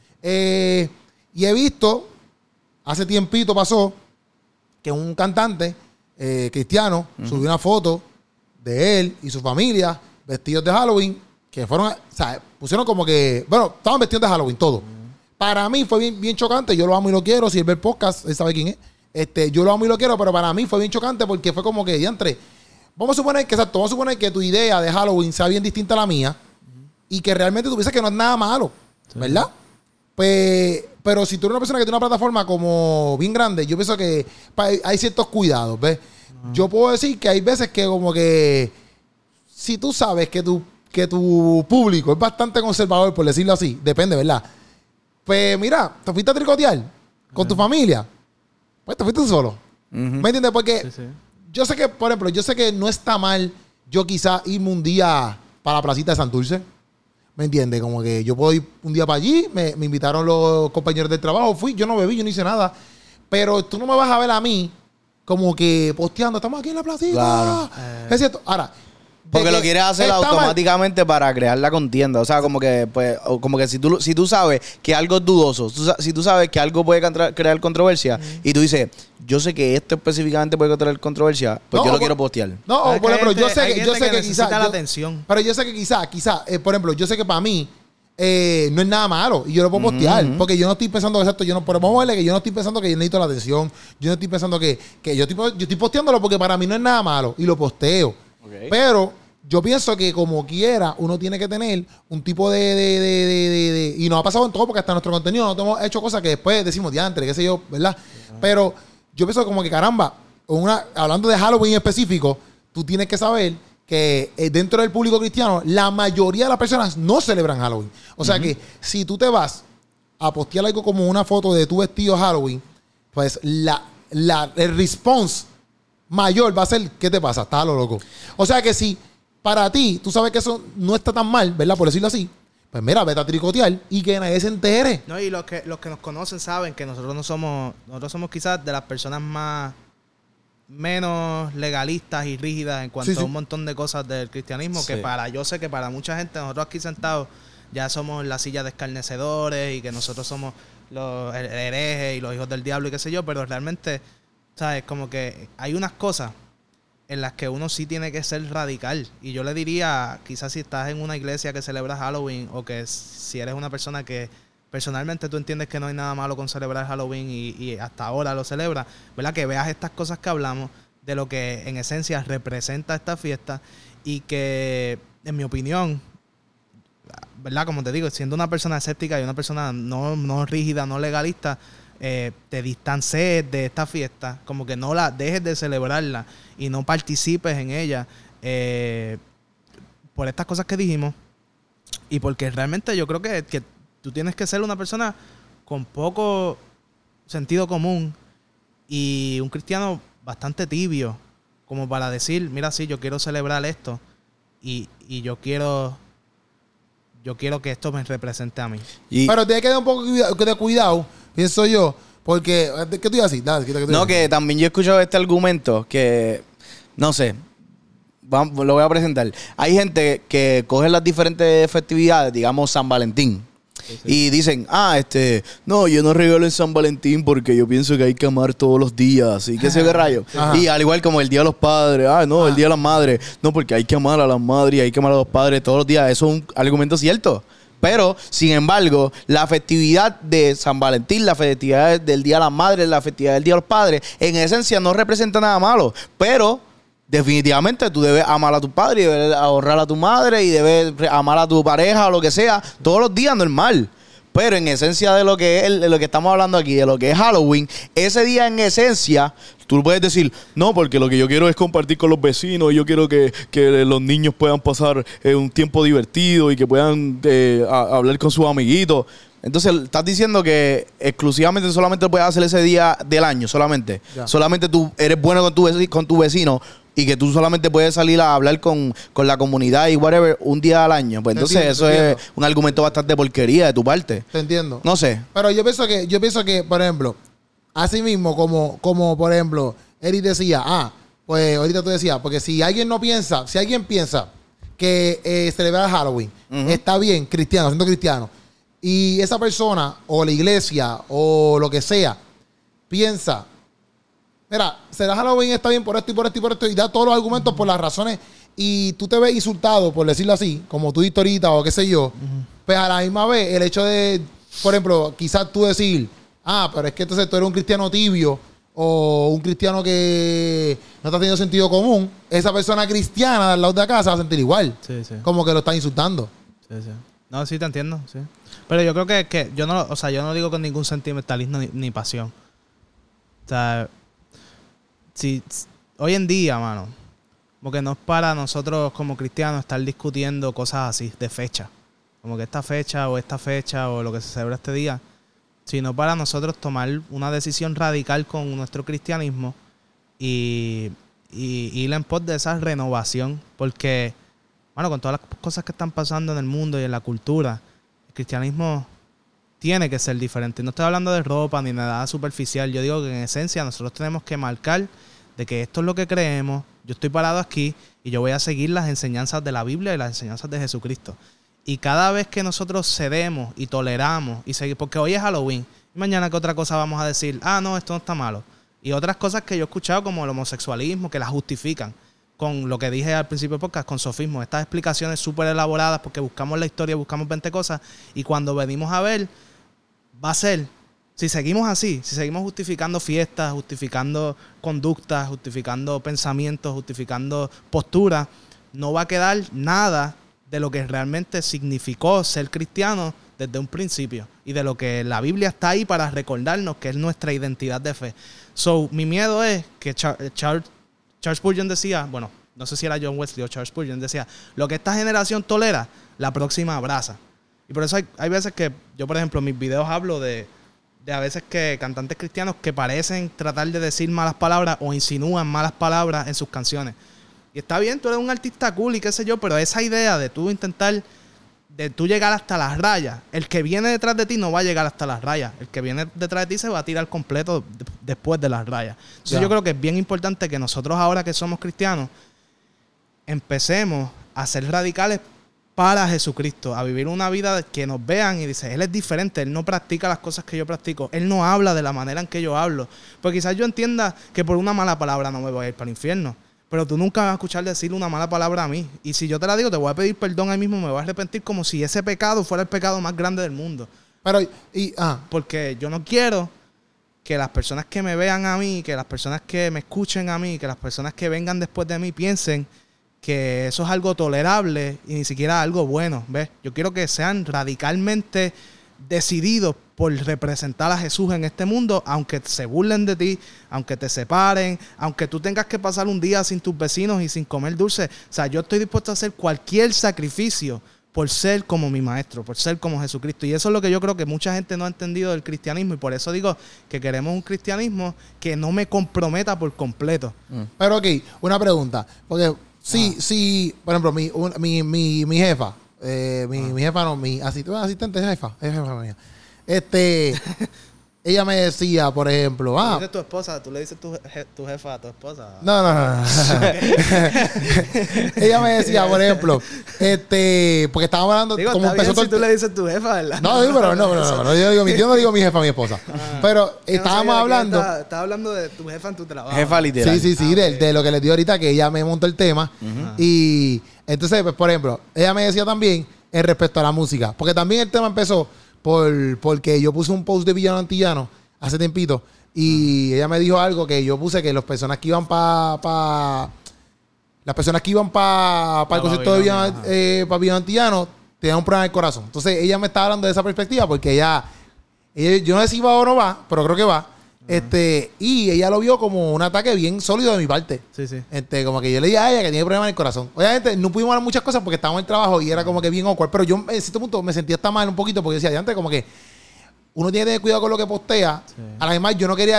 Speaker 1: Y he visto, hace tiempito pasó, que un cantante cristiano subió una foto de él y su familia vestidos de Halloween, que fueron, o sea, pusieron como que, bueno, estaban vestidos de Halloween, todo. Para mí fue bien chocante. Yo lo amo y lo quiero. Si él ve el podcast, él sabe quién es. Yo lo amo y lo quiero, pero para mí fue bien chocante porque fue como que, diantre, vamos a suponer que tu idea de Halloween sea bien distinta a la mía y que realmente tú piensas que no es nada malo, ¿verdad? Pues, pero si tú eres una persona que tiene una plataforma como bien grande, yo pienso que hay ciertos cuidados, ¿ves? Yo puedo decir que hay veces que como que si tú sabes que tu público es bastante conservador, por decirlo así, depende, ¿verdad? Pues mira, te fuiste a tricotear con tu familia. Pues te fuiste tú solo. ¿Me entiendes? Porque yo sé que, por ejemplo, no está mal yo quizá irme un día para la placita de Santurce. ¿Me entiendes? Como que yo puedo ir un día para allí, me invitaron los compañeros del trabajo, fui, yo no bebí, yo no hice nada. Pero tú no me vas a ver a mí como que posteando, estamos aquí en la placita. Claro. Es cierto. Ahora,
Speaker 2: porque lo quieres hacer automáticamente para crear la contienda. O sea, como que pues, como que si tú sabes que algo es dudoso, si tú sabes que algo puede crear controversia y tú dices, yo sé que esto específicamente puede crear controversia, pues yo lo quiero postear.
Speaker 1: No, por ejemplo, yo sé que quizás
Speaker 3: la atención.
Speaker 1: Pero yo sé que quizás, por ejemplo, yo sé que para mí no es nada malo y yo lo puedo postear porque yo no estoy pensando exacto, pero vamos a verle que yo no estoy pensando que yo necesito la atención, yo no estoy pensando que yo estoy posteándolo porque para mí no es nada malo y lo posteo. Okay. Pero yo pienso que como quiera uno tiene que tener un tipo de y nos ha pasado en todo porque hasta nuestro contenido nosotros hemos hecho cosas que después decimos diantre, qué sé yo, ¿verdad? Pero yo pienso como que caramba, hablando de Halloween en específico, tú tienes que saber que dentro del público cristiano la mayoría de las personas no celebran Halloween. O sea que si tú te vas a postear algo como una foto de tu vestido Halloween, pues el response mayor va a ser, ¿qué te pasa? Estás a lo loco. O sea que si para ti, tú sabes que eso no está tan mal, ¿verdad? Por decirlo así, pues mira, vete a tricotear y que nadie se entere.
Speaker 3: No, y los que nos conocen saben que nosotros somos quizás de las personas menos legalistas y rígidas en cuanto a un montón de cosas del cristianismo, que yo sé que para mucha gente, nosotros aquí sentados, ya somos la silla de escarnecedores y que nosotros somos los herejes y los hijos del diablo y qué sé yo, pero realmente, ¿sabes? Como que hay unas cosas en las que uno sí tiene que ser radical. Y yo le diría, quizás si estás en una iglesia que celebra Halloween o que si eres una persona que personalmente tú entiendes que no hay nada malo con celebrar Halloween y hasta ahora lo celebras, ¿verdad? Que veas estas cosas que hablamos de lo que en esencia representa esta fiesta y que, en mi opinión, ¿verdad? Como te digo, siendo una persona escéptica y una persona no rígida, no legalista, te distancies de esta fiesta, como que no la dejes de celebrarla y no participes en ella por estas cosas que dijimos y porque realmente yo creo que tú tienes que ser una persona con poco sentido común y un cristiano bastante tibio como para decir, mira, sí, yo quiero celebrar esto y yo quiero que esto me represente a mí.
Speaker 1: Pero tiene que tener un poco de cuidado, pienso yo, porque, ¿qué tú ibas a decir? Dale,
Speaker 2: no, que también yo he escuchado este argumento que, no sé, lo voy a presentar. Hay gente que coge las diferentes festividades, digamos San Valentín. Sí. Y dicen, no, yo no regalo en San Valentín porque yo pienso que hay que amar todos los días. ¿Y qué sé qué rayo? Ajá. Y al igual como el Día de los Padres, el Día de las Madres. No, porque hay que amar a las madres y hay que amar a los padres todos los días. Eso es un argumento cierto. Pero, sin embargo, la festividad de San Valentín, la festividad del Día de las Madres, la festividad del Día de los Padres, en esencia no representa nada malo. Pero definitivamente tú debes amar a tu padre y debes ahorrar a tu madre y debes amar a tu pareja o lo que sea todos los días normal. Pero en esencia de lo que es lo que estamos hablando aquí, de lo que es Halloween, ese día en esencia, tú puedes decir, no, porque lo que yo quiero es compartir con los vecinos, yo quiero que los niños puedan pasar un tiempo divertido y que puedan hablar con sus amiguitos. Entonces, estás diciendo que exclusivamente solamente lo puedes hacer ese día del año, solamente. Yeah. Solamente tú eres bueno con tu vecino y que tú solamente puedes salir a hablar con la comunidad y whatever un día al año. Pues entonces eso es un argumento bastante porquería de tu parte.
Speaker 1: Te entiendo.
Speaker 2: No sé.
Speaker 1: Pero yo pienso que, por ejemplo, así mismo como por ejemplo, Eric decía, pues ahorita tú decías, porque si alguien piensa que celebrar Halloween está bien, siendo cristiano, y esa persona o la iglesia o lo que sea piensa, mira, será Halloween está bien por esto y por esto y por esto, y da todos los argumentos por las razones, y tú te ves insultado, por decirlo así, como tú dijiste ahorita o qué sé yo, pues a la misma vez el hecho de, por ejemplo, quizás tú decir, pero es que entonces tú eres un cristiano tibio o un cristiano que no está teniendo sentido común, esa persona cristiana al lado de acá se va a sentir igual.
Speaker 3: Sí.
Speaker 1: Como que lo está insultando.
Speaker 3: Sí. No, sí te entiendo, sí. Pero yo creo que yo no lo digo con ningún sentimentalismo ni pasión. O sea, si hoy en día, mano, como que no es para nosotros como cristianos estar discutiendo cosas así de fecha. Como que esta fecha o lo que se celebra este día, sino para nosotros tomar una decisión radical con nuestro cristianismo y ir en pos de esa renovación. Porque, bueno, con todas las cosas que están pasando en el mundo y en la cultura, el cristianismo tiene que ser diferente. No estoy hablando de ropa ni nada superficial. Yo digo que en esencia nosotros tenemos que marcar de que esto es lo que creemos. Yo estoy parado aquí y yo voy a seguir las enseñanzas de la Biblia y las enseñanzas de Jesucristo. Y cada vez que nosotros cedemos y toleramos y seguimos, porque hoy es Halloween, y mañana que otra cosa vamos a decir, no, esto no está malo. Y otras cosas que yo he escuchado como el homosexualismo, que la justifican con lo que dije al principio del podcast, con sofismo. Estas explicaciones súper elaboradas porque buscamos la historia, buscamos 20 cosas y cuando venimos a ver, va a ser, si seguimos así, si seguimos justificando fiestas, justificando conductas, justificando pensamientos, justificando posturas, no va a quedar nada de lo que realmente significó ser cristiano desde un principio y de lo que la Biblia está ahí para recordarnos que es nuestra identidad de fe. So, mi miedo es que Charles Spurgeon decía, bueno, no sé si era John Wesley o Charles Spurgeon, decía, lo que esta generación tolera, la próxima abraza. Y por eso hay veces que yo, por ejemplo, en mis videos hablo de a veces que cantantes cristianos que parecen tratar de decir malas palabras o insinúan malas palabras en sus canciones. Y está bien, tú eres un artista cool y qué sé yo, pero esa idea de tú intentar, de tú llegar hasta las rayas, el que viene detrás de ti no va a llegar hasta las rayas. El que viene detrás de ti se va a tirar completo después de las rayas. Entonces yo creo que es bien importante que nosotros ahora que somos cristianos empecemos a ser radicales para Jesucristo, a vivir una vida que nos vean y dice, Él es diferente, Él no practica las cosas que yo practico, Él no habla de la manera en que yo hablo. Porque quizás yo entienda que por una mala palabra no me voy a ir para el infierno. Pero tú nunca vas a escuchar decir una mala palabra a mí. Y si yo te la digo, te voy a pedir perdón ahí mismo, me voy a arrepentir como si ese pecado fuera el pecado más grande del mundo. Porque yo no quiero que las personas que me vean a mí, que las personas que me escuchen a mí, que las personas que vengan después de mí piensen que eso es algo tolerable y ni siquiera algo bueno. ¿Ves? Yo quiero que sean radicalmente decididos por representar a Jesús en este mundo, aunque se burlen de ti, aunque te separen, aunque tú tengas que pasar un día sin tus vecinos y sin comer dulce. O sea, yo estoy dispuesto a hacer cualquier sacrificio por ser como mi maestro, por ser como Jesucristo. Y eso es lo que yo creo que mucha gente no ha entendido del cristianismo. Y por eso digo que queremos un cristianismo que no me comprometa por completo.
Speaker 1: Pero ok, una pregunta. Porque sí, por ejemplo, mi jefa, mi jefa no, mi asistente jefa, es jefa mía. Ella me decía, por ejemplo,
Speaker 3: Tú le dices tu esposa, tú le dices tu jefa a tu esposa.
Speaker 1: No. Ella me decía, por ejemplo, porque estábamos hablando
Speaker 3: Digo,
Speaker 1: como
Speaker 3: está
Speaker 1: empezó
Speaker 3: bien
Speaker 1: todo
Speaker 3: si tú le dices tu jefa, ¿verdad?
Speaker 1: No, pero no. Yo no digo mi jefa, mi esposa. Pero estábamos hablando.
Speaker 3: Estaba hablando de tu jefa en tu trabajo.
Speaker 2: Jefa literal.
Speaker 1: Sí, de lo que les dio ahorita, que ella me montó el tema. Y entonces, pues, por ejemplo, ella me decía también en respecto a la música. Porque también el tema empezó porque yo puse un post de Villano Antillano hace tiempito. Y ella me dijo algo que yo puse que las personas que iban para el concierto de Villano Antillano tenían un problema en el corazón. Entonces ella me estaba hablando de esa perspectiva porque ella yo no sé si va o no va, pero creo que va. Y ella lo vio como un ataque bien sólido de mi parte.
Speaker 3: Sí.
Speaker 1: Como que yo le dije a ella que tiene problemas en el corazón. Obviamente no pudimos hablar muchas cosas porque estábamos en el trabajo y era como que bien awkward. Pero yo en cierto punto me sentía hasta mal un poquito porque decía, antes como que uno tiene que tener cuidado con lo que postea. Sí. A la misma vez yo no quería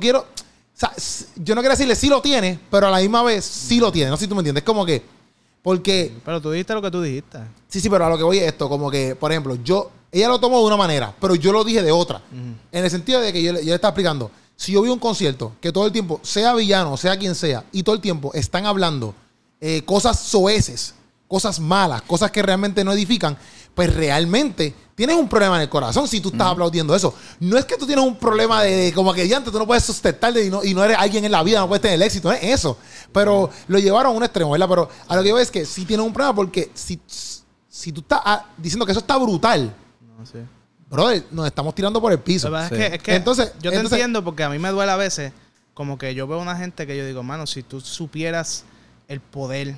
Speaker 1: decirle sí lo tiene, pero a la misma vez sí lo tiene. No sé si tú me entiendes. Como que, porque...
Speaker 3: Pero tú dijiste lo que tú dijiste.
Speaker 1: Sí, pero a lo que voy es esto. Como que, por ejemplo, ella lo tomó de una manera, pero yo lo dije de otra. En el sentido de que yo le estaba explicando. Si yo vi un concierto que todo el tiempo, sea Villano, sea quien sea, y todo el tiempo están hablando cosas soeces, cosas malas, cosas que realmente no edifican, pues realmente tienes un problema en el corazón si tú estás aplaudiendo eso. No es que tú tienes un problema de como que ya antes tú no puedes sustentarte y no eres alguien en la vida, no puedes tener el éxito, no es eso. Pero lo llevaron a un extremo, ¿verdad? Pero a lo que yo veo es que sí tienes un problema porque si tú estás diciendo que eso está brutal,
Speaker 3: no sé.
Speaker 1: Brother, nos estamos tirando por el piso.
Speaker 3: Es que entonces, yo te entiendo porque a mí me duele a veces como que yo veo una gente que yo digo, mano, si tú supieras el poder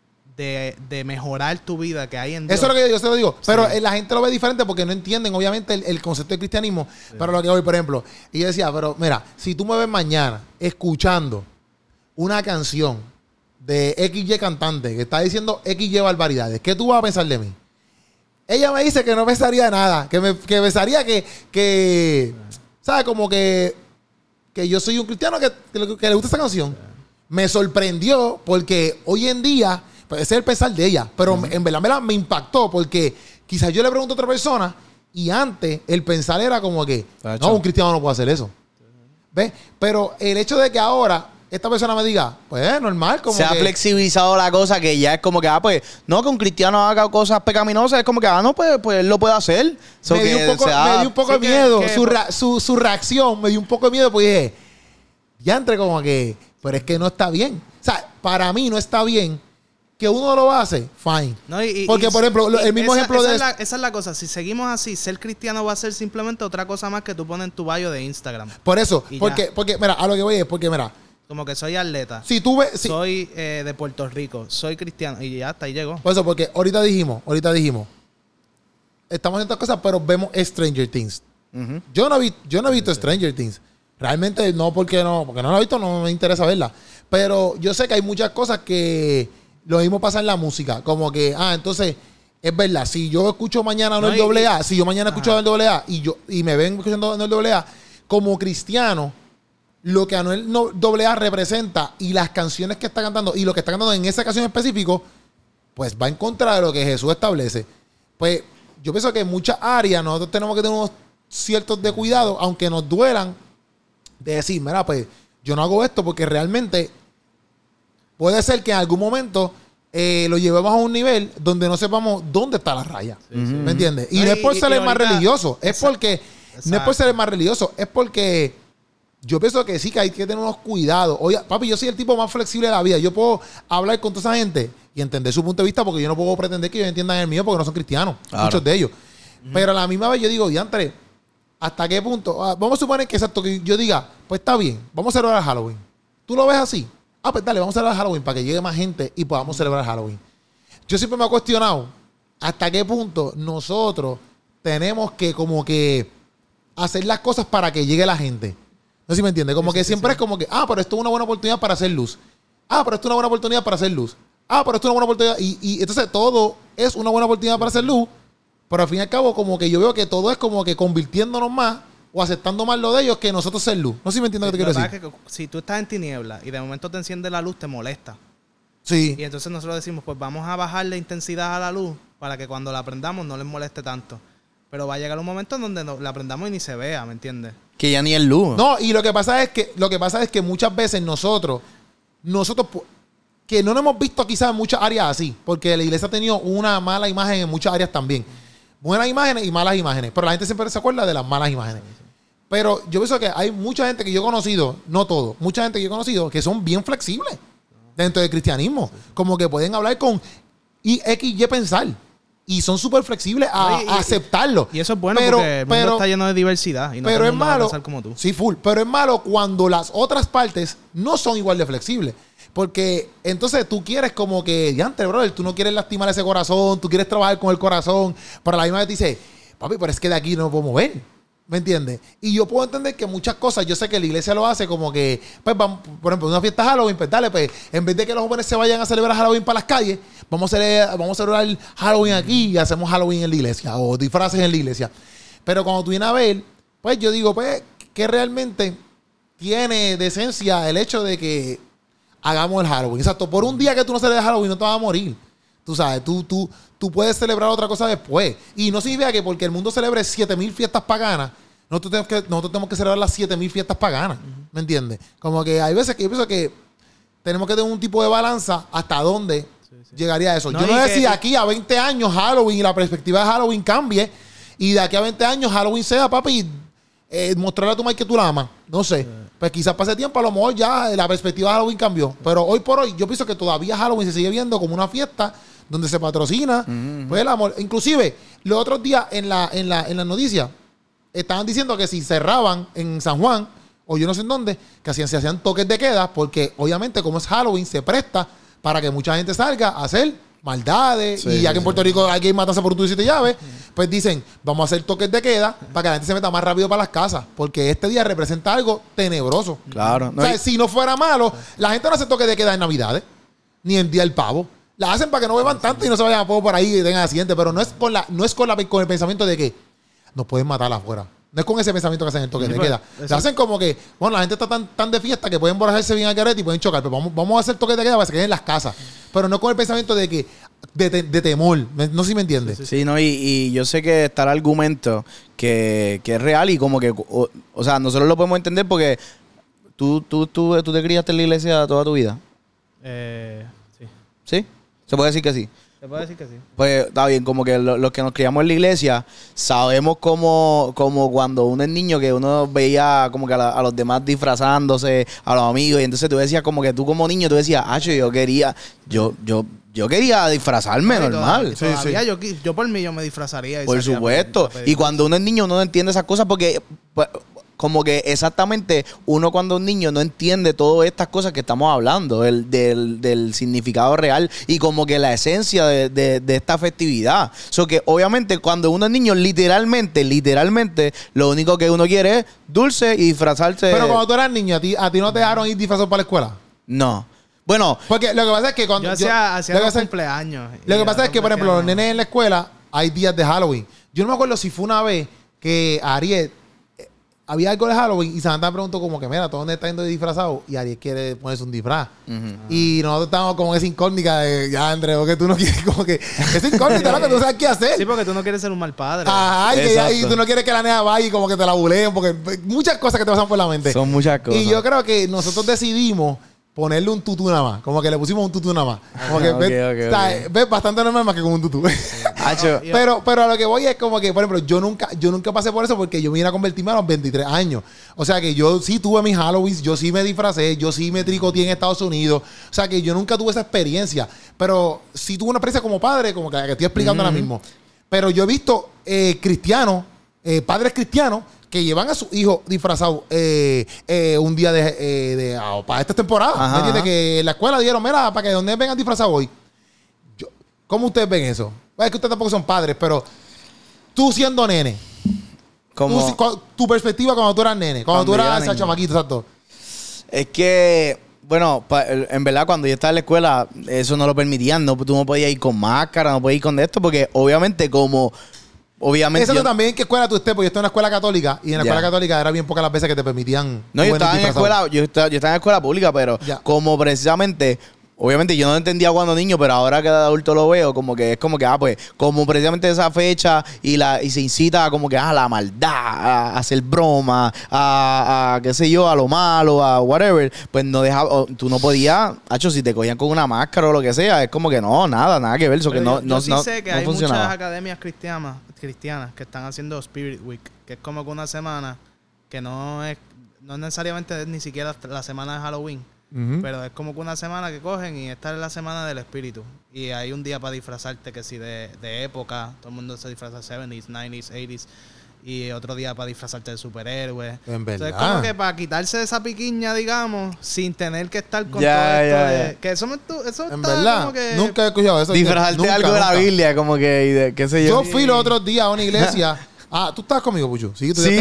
Speaker 3: de mejorar tu vida que hay en Dios.
Speaker 1: Eso es lo que yo se lo digo. Pero la gente lo ve diferente porque no entienden, obviamente, el concepto del cristianismo. Sí. Pero lo que voy, por ejemplo, y yo decía, pero mira, si tú me ves mañana escuchando una canción de XY cantante que está diciendo XY barbaridades, ¿qué tú vas a pensar de mí? Ella me dice que no pensaría nada, que pensaría que ¿sabes? Como que yo soy un cristiano que le gusta esa canción. Me sorprendió porque hoy en día, pues ese es el pensar de ella, pero en verdad me impactó porque quizás yo le pregunto a otra persona y antes el pensar era como que, no, un cristiano no puede hacer eso. ¿Ves? Pero el hecho de que ahora esta persona me diga, pues normal, como
Speaker 2: se ha flexibilizado la cosa que ya es como que, pues, no que un cristiano haga cosas pecaminosas, es como que, no, pues él lo puede hacer.
Speaker 1: Me dio un poco de miedo, su reacción me dio un poco de miedo, pues dije, ya entre como que, pero es que no está bien. O sea, para mí no está bien que uno lo hace, fine. No, porque, por ejemplo, el mismo ejemplo de...
Speaker 3: Esa es la cosa. Si seguimos así, ser cristiano va a ser simplemente otra cosa más que tú pones en tu bio de Instagram.
Speaker 1: Por eso, porque mira, a lo que voy es porque, mira...
Speaker 3: Como que soy atleta.
Speaker 1: Si tú ves...
Speaker 3: Soy de Puerto Rico. Soy cristiano. Y ya hasta ahí llegó.
Speaker 1: Por eso, porque ahorita dijimos... Estamos haciendo estas cosas, pero vemos Stranger Things. Yo no he visto Stranger Things. Realmente no, porque no lo he visto, no me interesa verla. Pero yo sé que hay muchas cosas que lo mismo pasa en la música. Como que, entonces, es verdad. Si yo escucho mañana el AA, si yo mañana escucho el AA y me ven escuchando el AA, como cristiano, lo que Anuel AA representa y las canciones que está cantando y lo que está cantando en esa canción específico, pues va en contra de lo que Jesús establece. Pues yo pienso que en muchas áreas nosotros tenemos que tener unos ciertos de cuidado, aunque nos duelan, de decir, mira, pues yo no hago esto porque realmente puede ser que en algún momento lo llevemos a un nivel donde no sepamos dónde está la raya. ¿Me entiendes? Y no es por ser el más religioso, es porque no es por ser el más religioso, es porque yo pienso que sí, que hay que tener unos cuidados. Oye, papi, yo soy el tipo más flexible de la vida. Yo puedo hablar con toda esa gente y entender su punto de vista porque yo no puedo pretender que ellos entiendan el mío porque no son cristianos. Claro. Muchos de ellos. Pero a la misma vez yo digo, diantre, ¿hasta qué punto? Vamos a suponer que exacto, que yo diga, pues está bien, vamos a celebrar Halloween. ¿Tú lo ves así? Pues dale, vamos a celebrar Halloween para que llegue más gente y podamos celebrar Halloween. Yo siempre me he cuestionado hasta qué punto nosotros tenemos que como que hacer las cosas para que llegue la gente. No sé si me entiende. Como que siempre es como que, pero esto es una buena oportunidad para hacer luz. Pero esto es una buena oportunidad para hacer luz. pero esto es una buena oportunidad. Y entonces todo es una buena oportunidad para hacer luz. Pero al fin y al cabo, como que yo veo que todo es como que convirtiéndonos más o aceptando más lo de ellos que nosotros ser luz. No sé si me entiendes lo que te quiero decir.
Speaker 3: Es que si tú estás en tinieblas y de momento te enciende la luz, te molesta.
Speaker 1: Sí.
Speaker 3: Y entonces nosotros decimos, pues vamos a bajar la intensidad a la luz para que cuando la prendamos no les moleste tanto. Pero va a llegar un momento en donde la prendamos y ni se vea, ¿me entiendes?
Speaker 2: Que ya ni es luz.
Speaker 1: No, y lo que pasa es que muchas veces nosotros que no nos hemos visto quizás en muchas áreas así, porque la iglesia ha tenido una mala imagen en muchas áreas también. Buenas imágenes y malas imágenes. Pero la gente siempre se acuerda de las malas imágenes. Pero yo pienso que hay mucha gente que yo he conocido, no todo, mucha gente que yo he conocido que son bien flexibles dentro del cristianismo. Como que pueden hablar con X, Y pensar. Y son súper flexibles a aceptarlo.
Speaker 3: Y eso es bueno porque el mundo está lleno de diversidad. Y no
Speaker 1: pero
Speaker 3: todo el
Speaker 1: es
Speaker 3: mundo va a
Speaker 1: malo.
Speaker 3: pensar como tú.
Speaker 1: Sí, full. Pero es malo cuando las otras partes no son igual de flexibles. Porque entonces tú quieres como que, diantre, brother, tú no quieres lastimar ese corazón, tú quieres trabajar con el corazón. Pero la misma vez te dice, papi, pero es que de aquí no me puedo mover. ¿Me entiendes? Y yo puedo entender que muchas cosas, yo sé que la iglesia lo hace como que, pues, vamos, por ejemplo, una fiesta Halloween, pues dale, pues, en vez de que los jóvenes se vayan a celebrar Halloween para las calles, vamos a celebrar Halloween aquí y hacemos Halloween en la iglesia o disfraces en la iglesia. Pero cuando tú vienes a ver, pues yo digo, pues, que realmente tiene de esencia el hecho de que hagamos el Halloween. Exacto, por un día que tú no celebres Halloween no te vas a morir. Tú sabes, tú puedes celebrar otra cosa después. Y no significa que porque el mundo celebre 7,000 fiestas paganas, nosotros tenemos que celebrar las 7,000 fiestas paganas. ¿Me entiendes? Como que hay veces que yo pienso que tenemos que tener un tipo de balanza hasta dónde llegaría eso.
Speaker 3: No,
Speaker 1: yo no sé si
Speaker 3: que
Speaker 1: aquí a 20 años Halloween y la perspectiva de Halloween cambie y de aquí a 20 años Halloween sea, papi, mostrarle a tu madre que tú la amas. No sé. Pues quizás pase tiempo, a lo mejor ya la perspectiva de Halloween cambió. Pero hoy por hoy yo pienso que todavía Halloween se sigue viendo como una fiesta donde se patrocina pues el amor. Inclusive, los otros días en la noticia estaban diciendo que si cerraban en San Juan o yo no sé en dónde, que se hacían toques de queda porque obviamente como es Halloween se presta para que mucha gente salga a hacer maldades. Y ya que en Puerto Rico hay que ir matarse por un tubo y 7 llaves, pues dicen, vamos a hacer toques de queda para que la gente se meta más rápido para las casas, porque este día representa algo tenebroso.
Speaker 2: Claro.
Speaker 1: O sea, si no fuera malo, la gente no hace toques de queda en Navidades, ni en Día del Pavo. La hacen para que no beban tanto y no se vayan a poco por ahí y tengan accidentes, pero no es con el pensamiento de que nos pueden matar afuera. No es con ese pensamiento que hacen el toque de queda. Se hacen como que, bueno, la gente está tan de fiesta que pueden borrajarse bien al carrete y pueden chocar. Pero vamos a hacer toque de queda para que se queden en las casas. Pero no con el pensamiento de que de temor. No sé si me entiendes.
Speaker 2: Sí, no, y yo sé que está el argumento que es real y como que, o sea, nosotros lo podemos entender porque tú te criaste en la iglesia toda tu vida.
Speaker 3: Sí.
Speaker 2: ¿Sí? ¿Se puede decir que sí?
Speaker 3: Se puede decir que sí.
Speaker 2: Pues está bien, como que los que nos criamos en la iglesia sabemos como cuando uno es niño que uno veía como que a los demás disfrazándose, a los amigos, y entonces tú decías como que tú como niño tú decías, yo quería disfrazarme normal.
Speaker 3: Todavía yo por mí yo me disfrazaría.
Speaker 2: Por supuesto. Y cuando uno es niño uno no entiende esas cosas porque pues, como que exactamente uno cuando es niño no entiende todas estas cosas que estamos hablando, del significado real y como que la esencia de esta festividad. So que obviamente cuando uno es niño, literalmente, lo único que uno quiere es dulce y disfrazarse.
Speaker 1: Pero cuando tú eras niño, ¿a ti no te dejaron ir disfrazado para la escuela?
Speaker 2: No. Bueno,
Speaker 1: porque lo que pasa es que cuando
Speaker 3: yo hacía los cumpleaños.
Speaker 1: Lo que pasa es que, por ejemplo, los nenes en la escuela hay días de Halloween. Yo no me acuerdo si fue una vez que Ariel había algo de Halloween y Samantha me preguntó como que, mira, ¿tú dónde estás yendo disfrazado? Y Ariel quiere ponerse un disfraz. Y nosotros estábamos con esa incógnita de, ya, André, porque tú no quieres como que... Esa incógnita, ¿no? Que tú sabes qué hacer.
Speaker 3: Sí, porque tú no quieres ser un mal padre.
Speaker 1: Ajá, y tú no quieres que la nena vaya y como que te la buleen, porque muchas cosas que te pasan por la mente.
Speaker 2: Son muchas cosas.
Speaker 1: Y yo creo que nosotros decidimos ponerle un tutú nada más. Como que le pusimos un tutú nada más. Como que ves bastante normal más que con un tutú. Pero a lo que voy es como que, por ejemplo, yo nunca pasé por eso porque yo vine a convertirme a los 23 años. O sea que yo sí tuve mis Halloween, yo sí me disfracé, yo sí me tricoteé en Estados Unidos. O sea que yo nunca tuve esa experiencia. Pero sí tuve una experiencia como padre, como que estoy explicando ahora mismo. Pero yo he visto cristianos, padres cristianos, que llevan a su hijo disfrazado un día para esta temporada. ¿Me entiendes? Que en la escuela dijeron, mira, para que donde vengan disfrazados hoy. ¿Cómo ustedes ven eso? Es que ustedes tampoco son padres, pero tú siendo nene, tu perspectiva cuando tú eras nene, cuando tú eras ese chamaquito, exacto.
Speaker 2: Es que bueno, en verdad cuando yo estaba en la escuela, eso no lo permitían. No, tú no podías ir con máscara, no podías ir con esto, porque obviamente
Speaker 1: Eso también, ¿en qué escuela tú estés? Porque yo estoy en una escuela católica y en la escuela católica era bien pocas las veces que te permitían.
Speaker 2: No, yo estaba en la escuela pública, pero como precisamente... Obviamente yo no lo entendía cuando niño, pero ahora que de adulto lo veo, como que es como que, pues, como precisamente esa fecha y se incita como que a la maldad, a hacer broma, a qué sé yo, a lo malo, a whatever, pues no dejaba, tú no podías, hacho, si te cogían con una máscara o lo que sea, es como que no, nada que ver, eso que
Speaker 3: yo sí sé que
Speaker 2: no
Speaker 3: hay
Speaker 2: funcionaba.
Speaker 3: muchas academias cristianas que están haciendo Spirit Week, que es como que una semana que no necesariamente es ni siquiera la semana de Halloween. Pero es como que una semana que cogen y esta es la semana del espíritu. Y hay un día para disfrazarte, que si de época, todo el mundo se disfraza 70s, 90s, 80s. Y otro día para disfrazarte de superhéroe.
Speaker 1: En verdad.
Speaker 3: Entonces, como que para quitarse esa piquiña, digamos, sin tener que estar con todo esto. Que eso
Speaker 1: en
Speaker 3: está
Speaker 1: verdad,
Speaker 3: como que...
Speaker 1: nunca he escuchado eso.
Speaker 2: Disfrazarte algo de la Biblia, como que, y de qué sé yo.
Speaker 1: Yo fui los otros días a una iglesia. Tú estabas conmigo, Puchu. Sí,
Speaker 2: sí,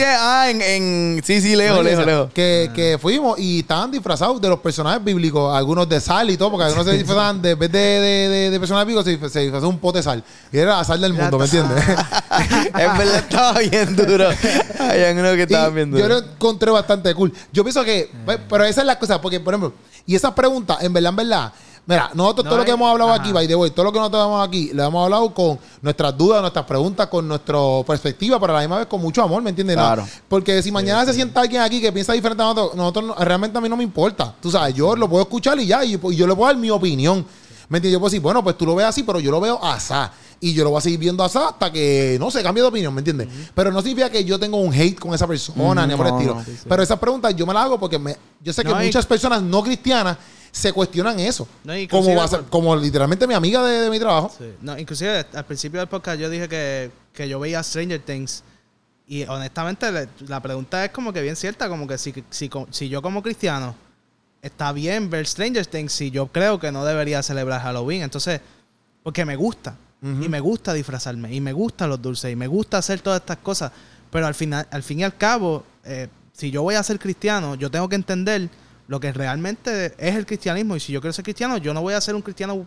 Speaker 2: lejos.
Speaker 1: Que fuimos y estaban disfrazados de los personajes bíblicos, algunos de sal y todo, porque algunos se disfrazaban de vez de personajes bíblicos, se disfrazó un pote de sal. Y era la sal del mundo, ¿me entiendes?
Speaker 2: En verdad estaba bien duro. Hay uno que estaba bien duro.
Speaker 1: Yo lo encontré bastante cool. Yo pienso que, pero esa es la cosa, porque, por ejemplo, y esas preguntas, en verdad, mira, nosotros todo lo que hemos hablado aquí, by the way, todo lo que nosotros hemos aquí, lo hemos hablado con nuestras dudas, nuestras preguntas, con nuestra perspectiva, pero a la misma vez con mucho amor, ¿me entiendes?
Speaker 2: Claro.
Speaker 1: ¿No? Porque si mañana se sienta alguien aquí que piensa diferente a nosotros realmente a mí no me importa. Tú sabes, yo lo puedo escuchar y ya, y yo le puedo dar mi opinión. ¿Me entiendes? Yo puedo decir, bueno, pues tú lo ves así, pero yo lo veo asá. Y yo lo voy a seguir viendo asá hasta que, no sé, cambie de opinión, ¿me entiendes? Pero no significa que yo tengo un hate con esa persona, ni por el estilo. Sí. Pero esas preguntas yo me las hago porque yo sé que muchas personas no cristianas se cuestionan eso. No, como literalmente mi amiga de mi trabajo. Sí.
Speaker 3: No, inclusive al principio del podcast yo dije que yo veía Stranger Things y honestamente la pregunta es como que bien cierta, como que si yo como cristiano está bien ver Stranger Things, si yo creo que no debería celebrar Halloween, entonces porque me gusta y me gusta disfrazarme y me gustan los dulces y me gusta hacer todas estas cosas, pero al fin y al cabo si yo voy a ser cristiano yo tengo que entender lo que realmente es el cristianismo. Y si yo quiero ser cristiano, yo no voy a ser un cristiano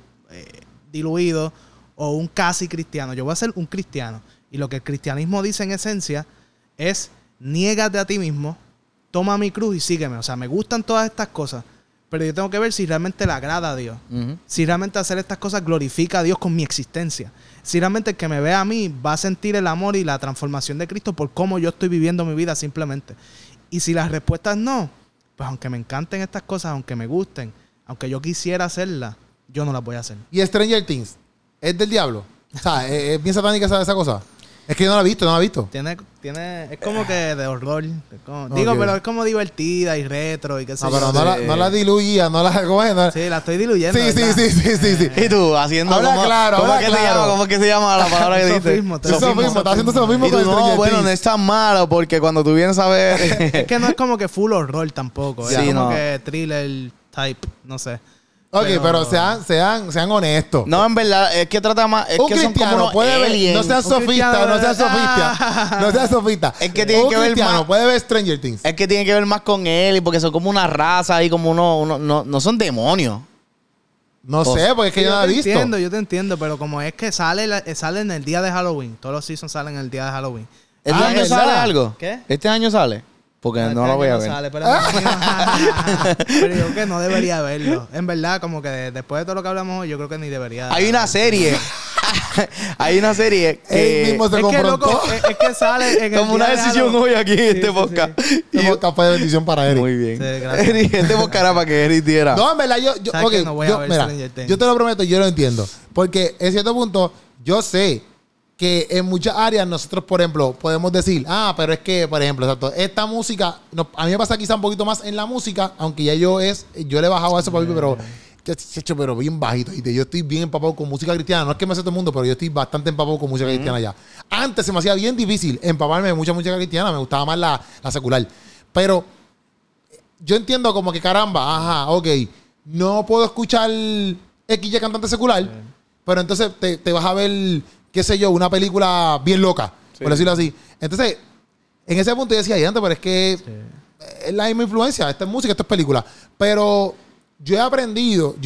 Speaker 3: diluido o un casi cristiano. Yo voy a ser un cristiano. Y lo que el cristianismo dice en esencia es: niégate a ti mismo, toma mi cruz y sígueme. O sea, me gustan todas estas cosas, pero yo tengo que ver si realmente le agrada a Dios. Si realmente hacer estas cosas glorifica a Dios con mi existencia. Si realmente el que me vea a mí va a sentir el amor y la transformación de Cristo por cómo yo estoy viviendo mi vida simplemente. Y si la respuesta es no, pues aunque me encanten estas cosas, aunque me gusten, aunque yo quisiera hacerlas, yo no las voy a hacer.
Speaker 1: ¿Y Stranger Things es del diablo? O sea, ¿es bien satánica esa cosa? Es que yo no la he visto,
Speaker 3: Es como que de horror. Digo, pero es como divertida y retro y qué sé yo.
Speaker 1: Pero no la diluía, no la... ¿cómo?
Speaker 3: Sí, la estoy diluyendo.
Speaker 1: Sí.
Speaker 2: Y tú, haciendo ¿Cómo que se llama la palabra que dijiste?
Speaker 1: Sofismo. Estás haciendo eso mismo con Stranger Things.
Speaker 2: Bueno, no es tan malo porque cuando tú vienes a ver...
Speaker 3: Es que no es como que full horror tampoco. Es como que thriller type, no sé.
Speaker 1: Ok, pero sean honestos.
Speaker 2: No, en verdad, es que trata más... Es
Speaker 1: un
Speaker 2: que son como
Speaker 1: puede ver, no sean sofistas, no sean sofistas.
Speaker 2: Es que tiene que ver más...
Speaker 1: puede ver Stranger Things.
Speaker 2: Es que tiene que ver más con él, porque son como una raza y como no son demonios.
Speaker 1: No sé, porque es que yo no la he visto.
Speaker 3: Yo te entiendo, pero como es que sale en el día de Halloween. Todos los seasons salen en el día de Halloween.
Speaker 2: ¿Este año sale algo?
Speaker 3: ¿Qué?
Speaker 2: ¿Este año sale? Porque no lo voy a ver.
Speaker 3: Sale, pero yo que no debería verlo. En verdad, como que después de todo lo que hablamos hoy, yo creo que ni debería.
Speaker 2: Hay una serie. Hay una serie
Speaker 1: que... Él mismo se confrontó.
Speaker 3: Loco, es que sale en
Speaker 2: como una decisión hoy aquí en este podcast.
Speaker 1: Este podcast fue de bendición para Eric.
Speaker 2: Muy bien.
Speaker 3: Sí, gracias.
Speaker 2: Este podcast era para que Eric diera.
Speaker 1: No, en verdad, yo te lo prometo, yo lo entiendo. Porque en cierto punto, yo sé que en muchas áreas nosotros, por ejemplo, podemos decir, pero es que, por ejemplo, exacto, esta música, a mí me pasa quizá un poquito más en la música, aunque ya yo le he bajado a eso, pero bien bajito. Yo estoy bien empapado con música cristiana. No es que me hace todo el mundo, pero yo estoy bastante empapado con música cristiana ya. Antes se me hacía bien difícil empaparme de mucha música cristiana, me gustaba más la secular. Pero yo entiendo como que caramba, no puedo escuchar X cantante secular, pero entonces te vas a ver, qué sé yo, una película bien loca, por decirlo así. Entonces, en ese punto yo decía, pero es que es la misma influencia. Esto es música, esto es película. Pero yo he aprendido,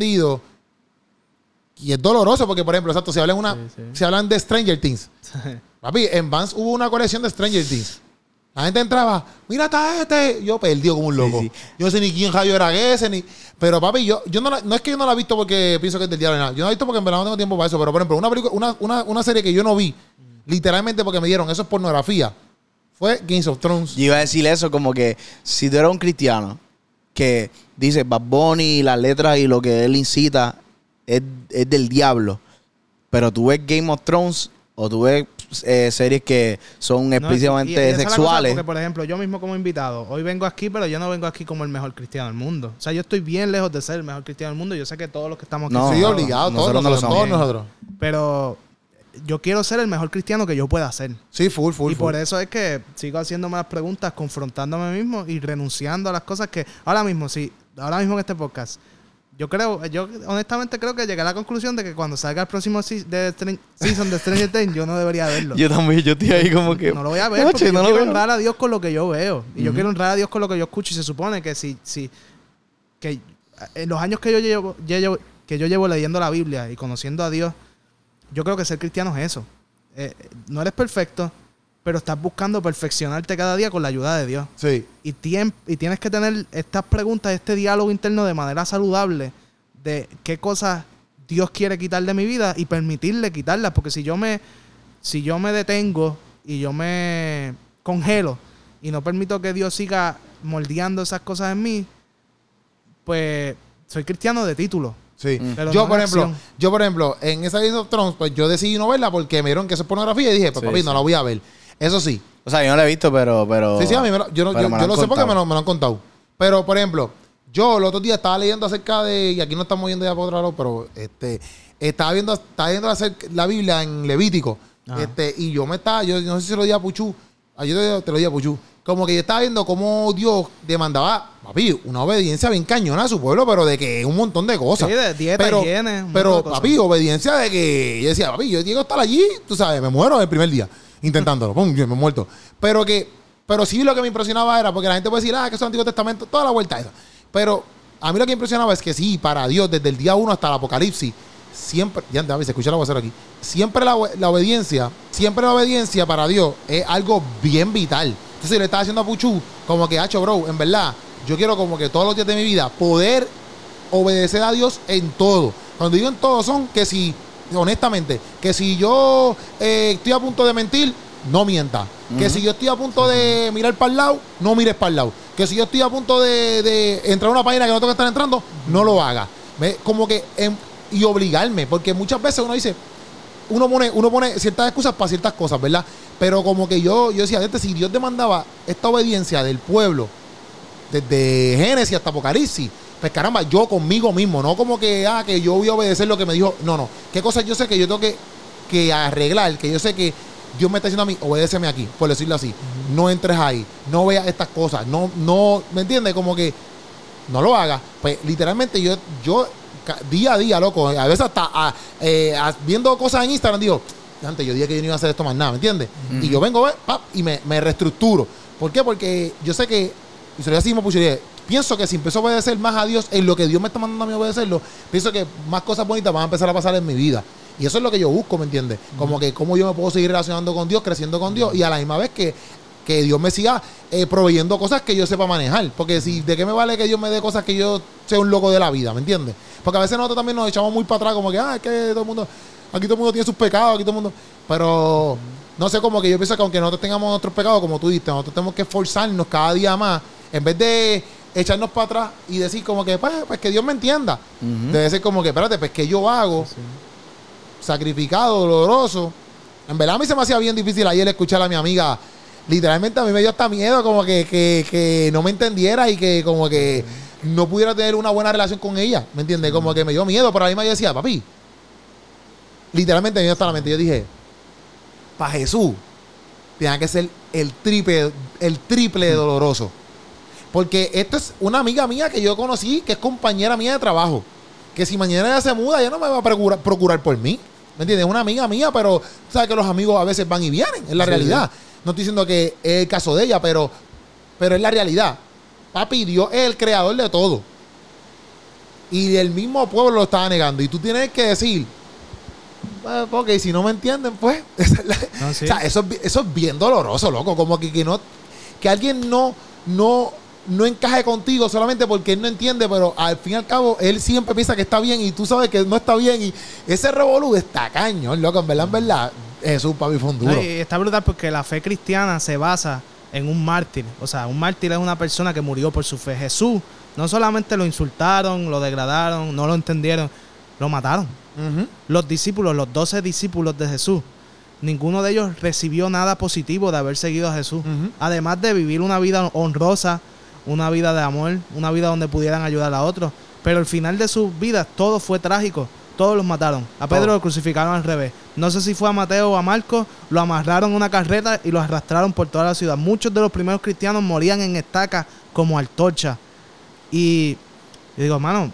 Speaker 1: y es doloroso porque, por ejemplo, exacto, si hablan de Stranger Things. Papi, en Vans hubo una colección de Stranger Things. La gente entraba, mira está este. Yo perdido como un loco.
Speaker 2: Sí.
Speaker 1: Yo no sé ni quién Javier era ese, ni... Pero papi, yo no es que yo no la he visto porque pienso que es del diablo ni nada. Yo no la he visto porque en verdad no tengo tiempo para eso. Pero, por ejemplo, una película, una serie que yo no vi, literalmente porque me dieron, eso es pornografía, fue Game of Thrones.
Speaker 2: Yo iba a decir eso como que si tú eres un cristiano que dice Bad Bunny, las letras y lo que él incita es del diablo, pero tú ves Game of Thrones o tú ves series que son explícitamente
Speaker 3: y esa es la cosa,
Speaker 2: sexuales.
Speaker 3: porque, por ejemplo, yo mismo como invitado, hoy vengo aquí, pero yo no vengo aquí como el mejor cristiano del mundo. O sea, yo estoy bien lejos de ser el mejor cristiano del mundo. Yo sé que todos los que estamos aquí
Speaker 2: No,
Speaker 1: Sí, obligado,
Speaker 2: nosotros no lo somos.
Speaker 1: todos nosotros.
Speaker 3: pero yo quiero ser el mejor cristiano que yo pueda ser.
Speaker 1: Sí, full.
Speaker 3: Y por eso es que sigo haciéndome las preguntas, confrontándome mismo y renunciando a las cosas que ahora mismo en este podcast, yo honestamente creo que llegué a la conclusión de que cuando salga el próximo season de Stranger Things, yo no debería verlo.
Speaker 2: Yo también, yo estoy ahí como que...
Speaker 3: No lo voy a ver porque yo quiero honrar a Dios con lo que yo veo. Y yo quiero honrar a Dios con lo que yo escucho. Y se supone que que en los años que yo llevo leyendo la Biblia y conociendo a Dios, yo creo que ser cristiano es eso. No eres perfecto, pero estás buscando perfeccionarte cada día con la ayuda de Dios.
Speaker 1: Sí.
Speaker 3: Y tienes que tener estas preguntas, este diálogo interno de manera saludable de qué cosas Dios quiere quitar de mi vida y permitirle quitarlas. Porque si yo me detengo y yo me congelo y no permito que Dios siga moldeando esas cosas en mí, pues soy cristiano de título.
Speaker 1: Sí.
Speaker 3: Pero
Speaker 1: Yo,
Speaker 3: no
Speaker 1: por
Speaker 3: en
Speaker 1: ejemplo,
Speaker 3: acción.
Speaker 1: en esa Game of Thrones, pues yo decidí no verla porque me dieron que eso es pornografía y dije, pues
Speaker 2: Sí,
Speaker 1: papi,
Speaker 2: sí.
Speaker 1: no la voy a ver. Eso sí.
Speaker 2: O sea, yo no la he visto, pero
Speaker 1: Sí, a mí yo lo sé porque me lo han contado. Pero, por ejemplo, yo el otro día estaba leyendo acerca de, y aquí no estamos yendo ya para otro lado, pero estaba viendo la Biblia en Levítico.
Speaker 3: Ajá.
Speaker 1: Y yo no sé si se lo di a Puchu. Yo te lo di a Puchu. Como que yo estaba viendo cómo Dios demandaba, papi, una obediencia bien cañona a su pueblo, pero de que un montón de cosas.
Speaker 3: Sí, de dieta, higiene, un
Speaker 1: pero
Speaker 3: montón de
Speaker 1: papi, obediencia de que yo decía, papi, yo llego a estar allí, tú sabes, me muero el primer día intentándolo, pum, yo me he muerto. Pero sí lo que me impresionaba era, porque la gente puede decir, que eso es el Antiguo Testamento, toda la vuelta esa. Pero a mí lo que me impresionaba es que sí, para Dios, desde el día 1 hasta el Apocalipsis, siempre, ya se escucha la voz aquí, siempre la obediencia para Dios es algo bien vital. Entonces le estaba haciendo a Puchu como que, bro, en verdad, yo quiero como que todos los días de mi vida poder obedecer a Dios en todo. Cuando digo en todo son que si, honestamente, que si yo estoy a punto de mentir, no mienta. Que si yo estoy a punto de mirar para el lado, no mires para el lado. Que si yo estoy a punto de entrar a una página que no tengo que estar entrando, no lo haga. Como que, y obligarme, porque muchas veces uno dice, uno pone ciertas excusas para ciertas cosas, ¿verdad? Pero como que yo decía, si Dios demandaba esta obediencia del pueblo, desde Génesis hasta Apocalipsis, pues caramba, yo conmigo mismo, no como que yo voy a obedecer lo que me dijo. No. ¿Qué cosas yo sé que yo tengo que arreglar? Que yo sé que Dios me está diciendo a mí, obedéceme aquí, por decirlo así. No entres ahí, no veas estas cosas, no, ¿me entiendes? Como que no lo hagas. Pues literalmente yo día a día, loco, a veces hasta viendo cosas en Instagram, digo, antes yo dije que yo no iba a hacer esto más nada, ¿me entiendes? Y yo vengo, y me reestructuro. ¿Por qué? Porque yo sé que, y se lo decimos, pienso que si empiezo a obedecer más a Dios en lo que Dios me está mandando a mí a obedecerlo, pienso que más cosas bonitas van a empezar a pasar en mi vida. Y eso es lo que yo busco, ¿me entiendes? Como que cómo yo me puedo seguir relacionando con Dios, creciendo con Dios, y a la misma vez que Dios me siga proveyendo cosas que yo sepa manejar. Porque si de qué me vale que Dios me dé cosas que yo sea un loco de la vida, ¿me entiendes? Porque a veces nosotros también nos echamos muy para atrás, como que, es que todo el mundo, aquí todo el mundo tiene sus pecados, aquí todo el mundo. Pero no sé, como que yo pienso que aunque nosotros tengamos nuestros pecados, como tú dijiste, nosotros tenemos que esforzarnos cada día más, en vez de echarnos para atrás y decir como que, pues que Dios me entienda. Debe ser como que, espérate, pues que yo hago, sacrificado, doloroso. En verdad a mí se me hacía bien difícil ayer escuchar a mi amiga. Literalmente a mí me dio hasta miedo como que no me entendiera y que como que no pudiera tener una buena relación con ella, ¿me entiendes? Como que me dio miedo, pero a mí me decía, papi, literalmente me dio hasta la mente. Yo dije, para Jesús tenía que ser el triple de doloroso. Porque esto es una amiga mía que yo conocí, que es compañera mía de trabajo, que si mañana ella se muda, ella no me va a procurar por mí, ¿me entiendes? Es una amiga mía, pero sabes que los amigos a veces van y vienen, es la realidad. Sí. No estoy diciendo que es el caso de ella, pero pero es la realidad. Papi, Dios es el creador de todo. Y el mismo pueblo lo estaba negando. Y tú tienes que decir, ok, si no me entienden, pues.
Speaker 3: No, sí.
Speaker 1: O sea, eso es bien doloroso, loco. Como que alguien no encaje contigo solamente porque él no entiende, pero al fin y al cabo, él siempre piensa que está bien y tú sabes que no está bien. Y ese revolú está cañón, loco. En verdad, Jesús, papi, fue un duro.
Speaker 3: No, y está brutal porque la fe cristiana se basa en un mártir. O sea, un mártir es una persona que murió por su fe. Jesús no solamente lo insultaron, lo degradaron, no lo entendieron, lo mataron.
Speaker 1: Uh-huh.
Speaker 3: Los discípulos, los 12 discípulos de Jesús, ninguno de ellos recibió nada positivo de haber seguido a Jesús.
Speaker 1: Uh-huh.
Speaker 3: Además de vivir una vida honrosa, una vida de amor, una vida donde pudieran ayudar a otros. Pero al final de sus vidas todo fue trágico. Todos los mataron. A Pedro lo crucificaron al revés. No sé si fue a Mateo o a Marcos. Lo amarraron a una carreta y lo arrastraron por toda la ciudad. Muchos de los primeros cristianos morían en estacas como antorchas. Y yo digo, hermano,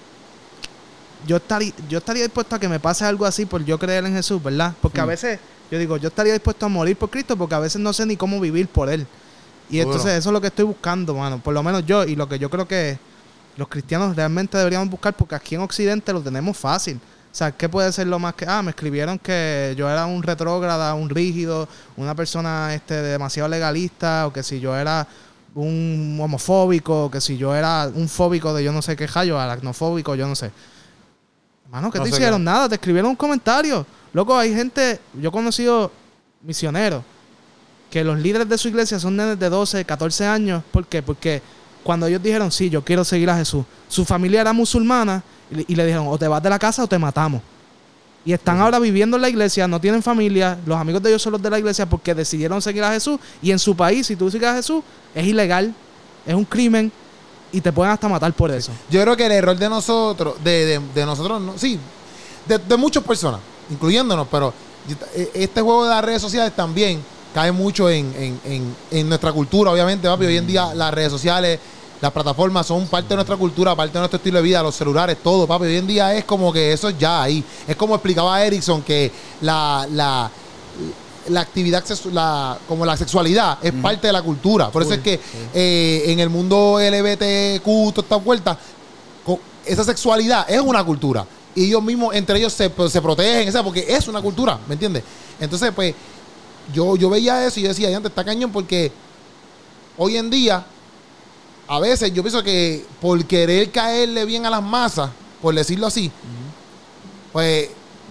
Speaker 3: yo estaría dispuesto a que me pase algo así por yo creer en Jesús, ¿verdad? Porque a veces, yo digo, yo estaría dispuesto a morir por Cristo porque a veces no sé ni cómo vivir por Él. Y entonces eso es lo que estoy buscando, mano. Por lo menos yo, y lo que yo creo que los cristianos realmente deberíamos buscar, porque aquí en Occidente lo tenemos fácil. O sea, ¿qué puede ser lo más que... me escribieron que yo era un retrógrada, un rígido, una persona demasiado legalista, o que si yo era un homofóbico, o que si yo era un fóbico de yo no sé qué rayo, aracnofóbico, yo no sé. Hermano, ¿qué
Speaker 1: no
Speaker 3: te
Speaker 1: sé
Speaker 3: hicieron?
Speaker 1: qué.
Speaker 3: Nada, te escribieron un comentario. Loco, hay gente... Yo he conocido misioneros que los líderes de su iglesia son nenes de 12, 14 años. ¿Por qué? Porque cuando ellos dijeron, sí, yo quiero seguir a Jesús, su familia era musulmana y le dijeron, o te vas de la casa o te matamos. Y están ahora viviendo en la iglesia, no tienen familia, los amigos de ellos son los de la iglesia porque decidieron seguir a Jesús. Y en su país, si tú sigues a Jesús, es ilegal, es un crimen y te pueden hasta matar por eso.
Speaker 1: Yo creo que el error de nosotros, de nosotros, no, sí, de muchas personas, incluyéndonos, pero este juego de las redes sociales también cae mucho en nuestra cultura, obviamente, papi. Hoy en día las redes sociales, las plataformas son parte de nuestra cultura, parte de nuestro estilo de vida, los celulares, todo, papi. Hoy en día es como que eso es ya ahí. Es como explicaba Erickson, que la actividad, como la sexualidad, es parte de la cultura. Por eso es que en el mundo LGBTQ, toda esta vuelta, esa sexualidad es una cultura. Y ellos mismos, entre ellos, se protegen, ¿sabes? Porque es una cultura, ¿me entiendes? Entonces, pues, yo veía eso y yo decía, ya está cañón, porque hoy en día, a veces yo pienso que por querer caerle bien a las masas, por decirlo así, pues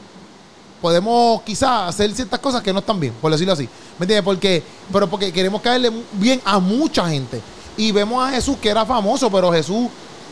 Speaker 1: podemos quizás hacer ciertas cosas que no están bien, por decirlo así. ¿Me entiendes? Pero porque queremos caerle bien a mucha gente. Y vemos a Jesús, que era famoso, pero Jesús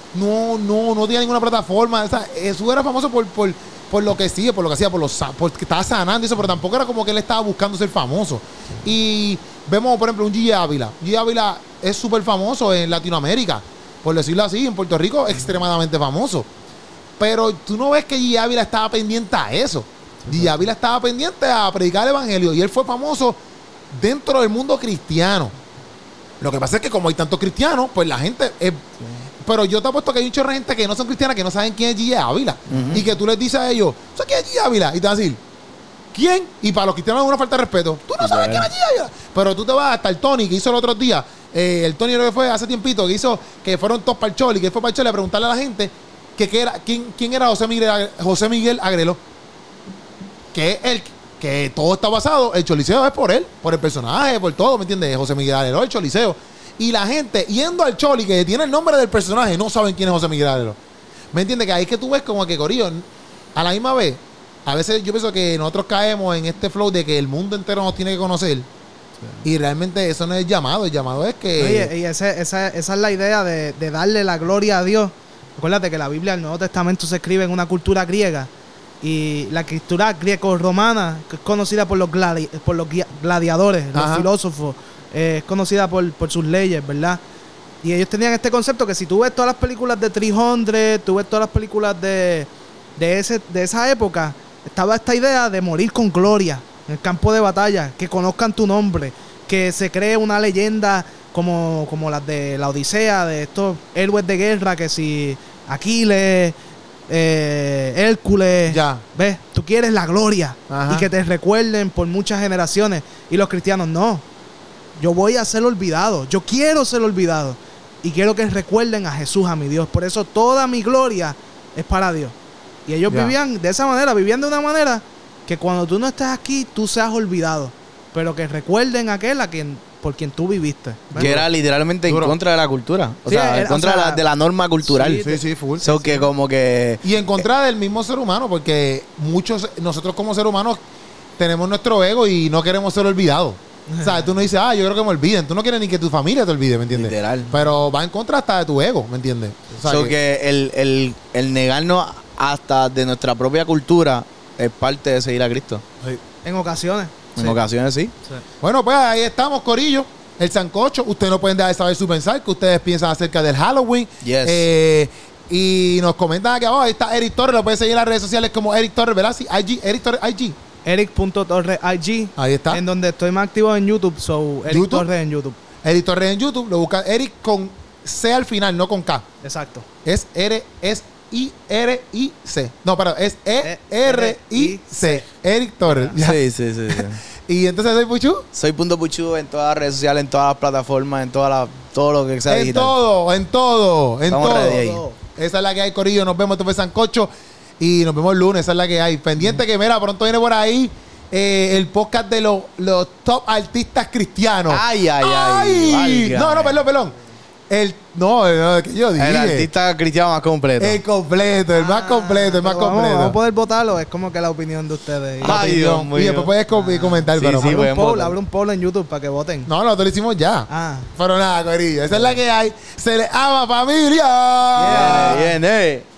Speaker 1: no tenía ninguna plataforma. O sea, Jesús era famoso por lo que hacía, porque estaba sanando y eso, pero tampoco era como que él estaba buscando ser famoso. Y vemos, por ejemplo, un G. Ávila. G. Ávila es súper famoso en Latinoamérica, por decirlo así. En Puerto Rico, extremadamente famoso. Pero tú no ves que G. Ávila estaba pendiente a eso. G. Ávila estaba pendiente a predicar el evangelio y él fue famoso dentro del mundo cristiano. Lo que pasa es que como hay tantos cristianos, pues la gente es... Pero yo te apuesto que hay un chorro de gente que no son cristianas, que no saben quién es G. Ávila. Y que tú les dices a ellos, ¿sabes quién es G. Ávila? Y te van a decir, ¿quién? Y para los cristianos es una falta de respeto. Tú no sabes quién es G. Ávila. Pero tú te vas hasta el Tony, que hizo el otro día. El Tony creo que fue hace tiempito, que hizo, que fueron todos para el Choli, que fue para el Choli a preguntarle a la gente quién era José Miguel Agrelo. Que todo está basado, el Choliseo es por él, por el personaje, por todo, ¿me entiendes? José Miguel Agrelo, el Choliseo. Y la gente yendo al Choli, que tiene el nombre del personaje, no saben quién es José Miguel Agrelo. ¿Me entiendes? Que ahí es que tú ves como que, corillo, a la misma vez, a veces yo pienso que nosotros caemos en este flow de que el mundo entero nos tiene que conocer. Sí. Y realmente eso no es el llamado es que...
Speaker 3: Oye, y esa es la idea de darle la gloria a Dios. Acuérdate que la Biblia, el Nuevo Testamento, se escribe en una cultura griega. Y la escritura greco-romana, que es conocida por los gladiadores, los filósofos, es conocida por sus leyes, ¿verdad? Y ellos tenían este concepto que si tú ves todas las películas de 300, tú ves todas las películas de esa época, estaba esta idea de morir con gloria en el campo de batalla, que conozcan tu nombre, que se cree una leyenda como las de la Odisea, de estos héroes de guerra, que si Aquiles, Hércules, ¿ves? Tú quieres la gloria y que te recuerden por muchas generaciones. Y los cristianos no. yo voy a ser olvidado. Yo quiero ser olvidado. Y quiero que recuerden a Jesús, a mi Dios. Por eso toda mi gloria es para Dios. Y ellos vivían de esa manera, vivían de una manera que cuando tú no estés aquí, tú seas olvidado. Pero que recuerden a aquel por quien tú viviste. ¿Ves?
Speaker 2: Que era literalmente en contra de la cultura. O
Speaker 3: Sí,
Speaker 2: sea, en contra de la norma cultural.
Speaker 1: Sí, full.
Speaker 2: So que como que...
Speaker 1: Y en contra del mismo ser humano, porque nosotros como seres humanos tenemos nuestro ego y no queremos ser olvidados. O sea, tú no dices, yo creo que me olviden. Tú no quieres ni que tu familia te olvide, ¿me entiendes?
Speaker 2: Literal.
Speaker 1: Pero va en contra hasta de tu ego, ¿me entiendes? O sea,
Speaker 2: So que el negarnos hasta de nuestra propia cultura es parte de seguir a Cristo.
Speaker 3: En ocasiones.
Speaker 2: En ocasiones sí.
Speaker 1: Bueno, pues ahí estamos, corillo. El sancocho. Ustedes no pueden dejar de saber su pensar, que ustedes piensan acerca del Halloween.
Speaker 2: Yes.
Speaker 1: Y nos comentan aquí abajo. Ahí está Eric Torres. Lo pueden seguir en las redes sociales como Eric Torres, ¿verdad? Sí, IG. Eric Torres IG.
Speaker 3: Eric.torreig.
Speaker 1: Ahí está.
Speaker 3: En donde estoy más activo en YouTube. So, Eric
Speaker 1: YouTube.
Speaker 3: Torres en YouTube.
Speaker 1: Eric Torres en YouTube. Lo buscan Eric con C al final, no con K.
Speaker 3: Exacto.
Speaker 1: Es I-R-I-C. No, perdón. Es E-R-I-C. Eric Torres. Ya.
Speaker 2: Sí.
Speaker 1: Y entonces soy Puchu.
Speaker 2: Soy Punto Puchu en todas las redes sociales, en todas las plataformas, en todo lo que sea
Speaker 1: En
Speaker 2: digital.
Speaker 1: en todo.
Speaker 2: Estamos ready ahí.
Speaker 1: Esa es la que hay, corillo. Nos vemos. Esto fue Sancocho. Y nos vemos el lunes. Esa es la que hay. Pendiente que, mira, pronto viene por ahí el podcast de los top artistas cristianos.
Speaker 2: Ay. Válgame.
Speaker 1: No, perdón. Que yo dije.
Speaker 2: El artista cristiano más completo.
Speaker 1: El completo, el más completo, el más
Speaker 3: Pero
Speaker 1: completo.
Speaker 3: Vamos a poder votarlo. Es como que la opinión de ustedes.
Speaker 2: Ay, Dios mío.
Speaker 1: Y después puedes comentar,
Speaker 2: Sí,
Speaker 1: pero
Speaker 2: sí,
Speaker 3: Abre
Speaker 2: podemos
Speaker 3: un
Speaker 2: votar.
Speaker 3: poll en YouTube para que voten.
Speaker 1: no, nosotros lo hicimos ya.
Speaker 3: Ah.
Speaker 1: Pero nada, corillo. Esa es la que hay. Se le ama, familia.
Speaker 2: Bien.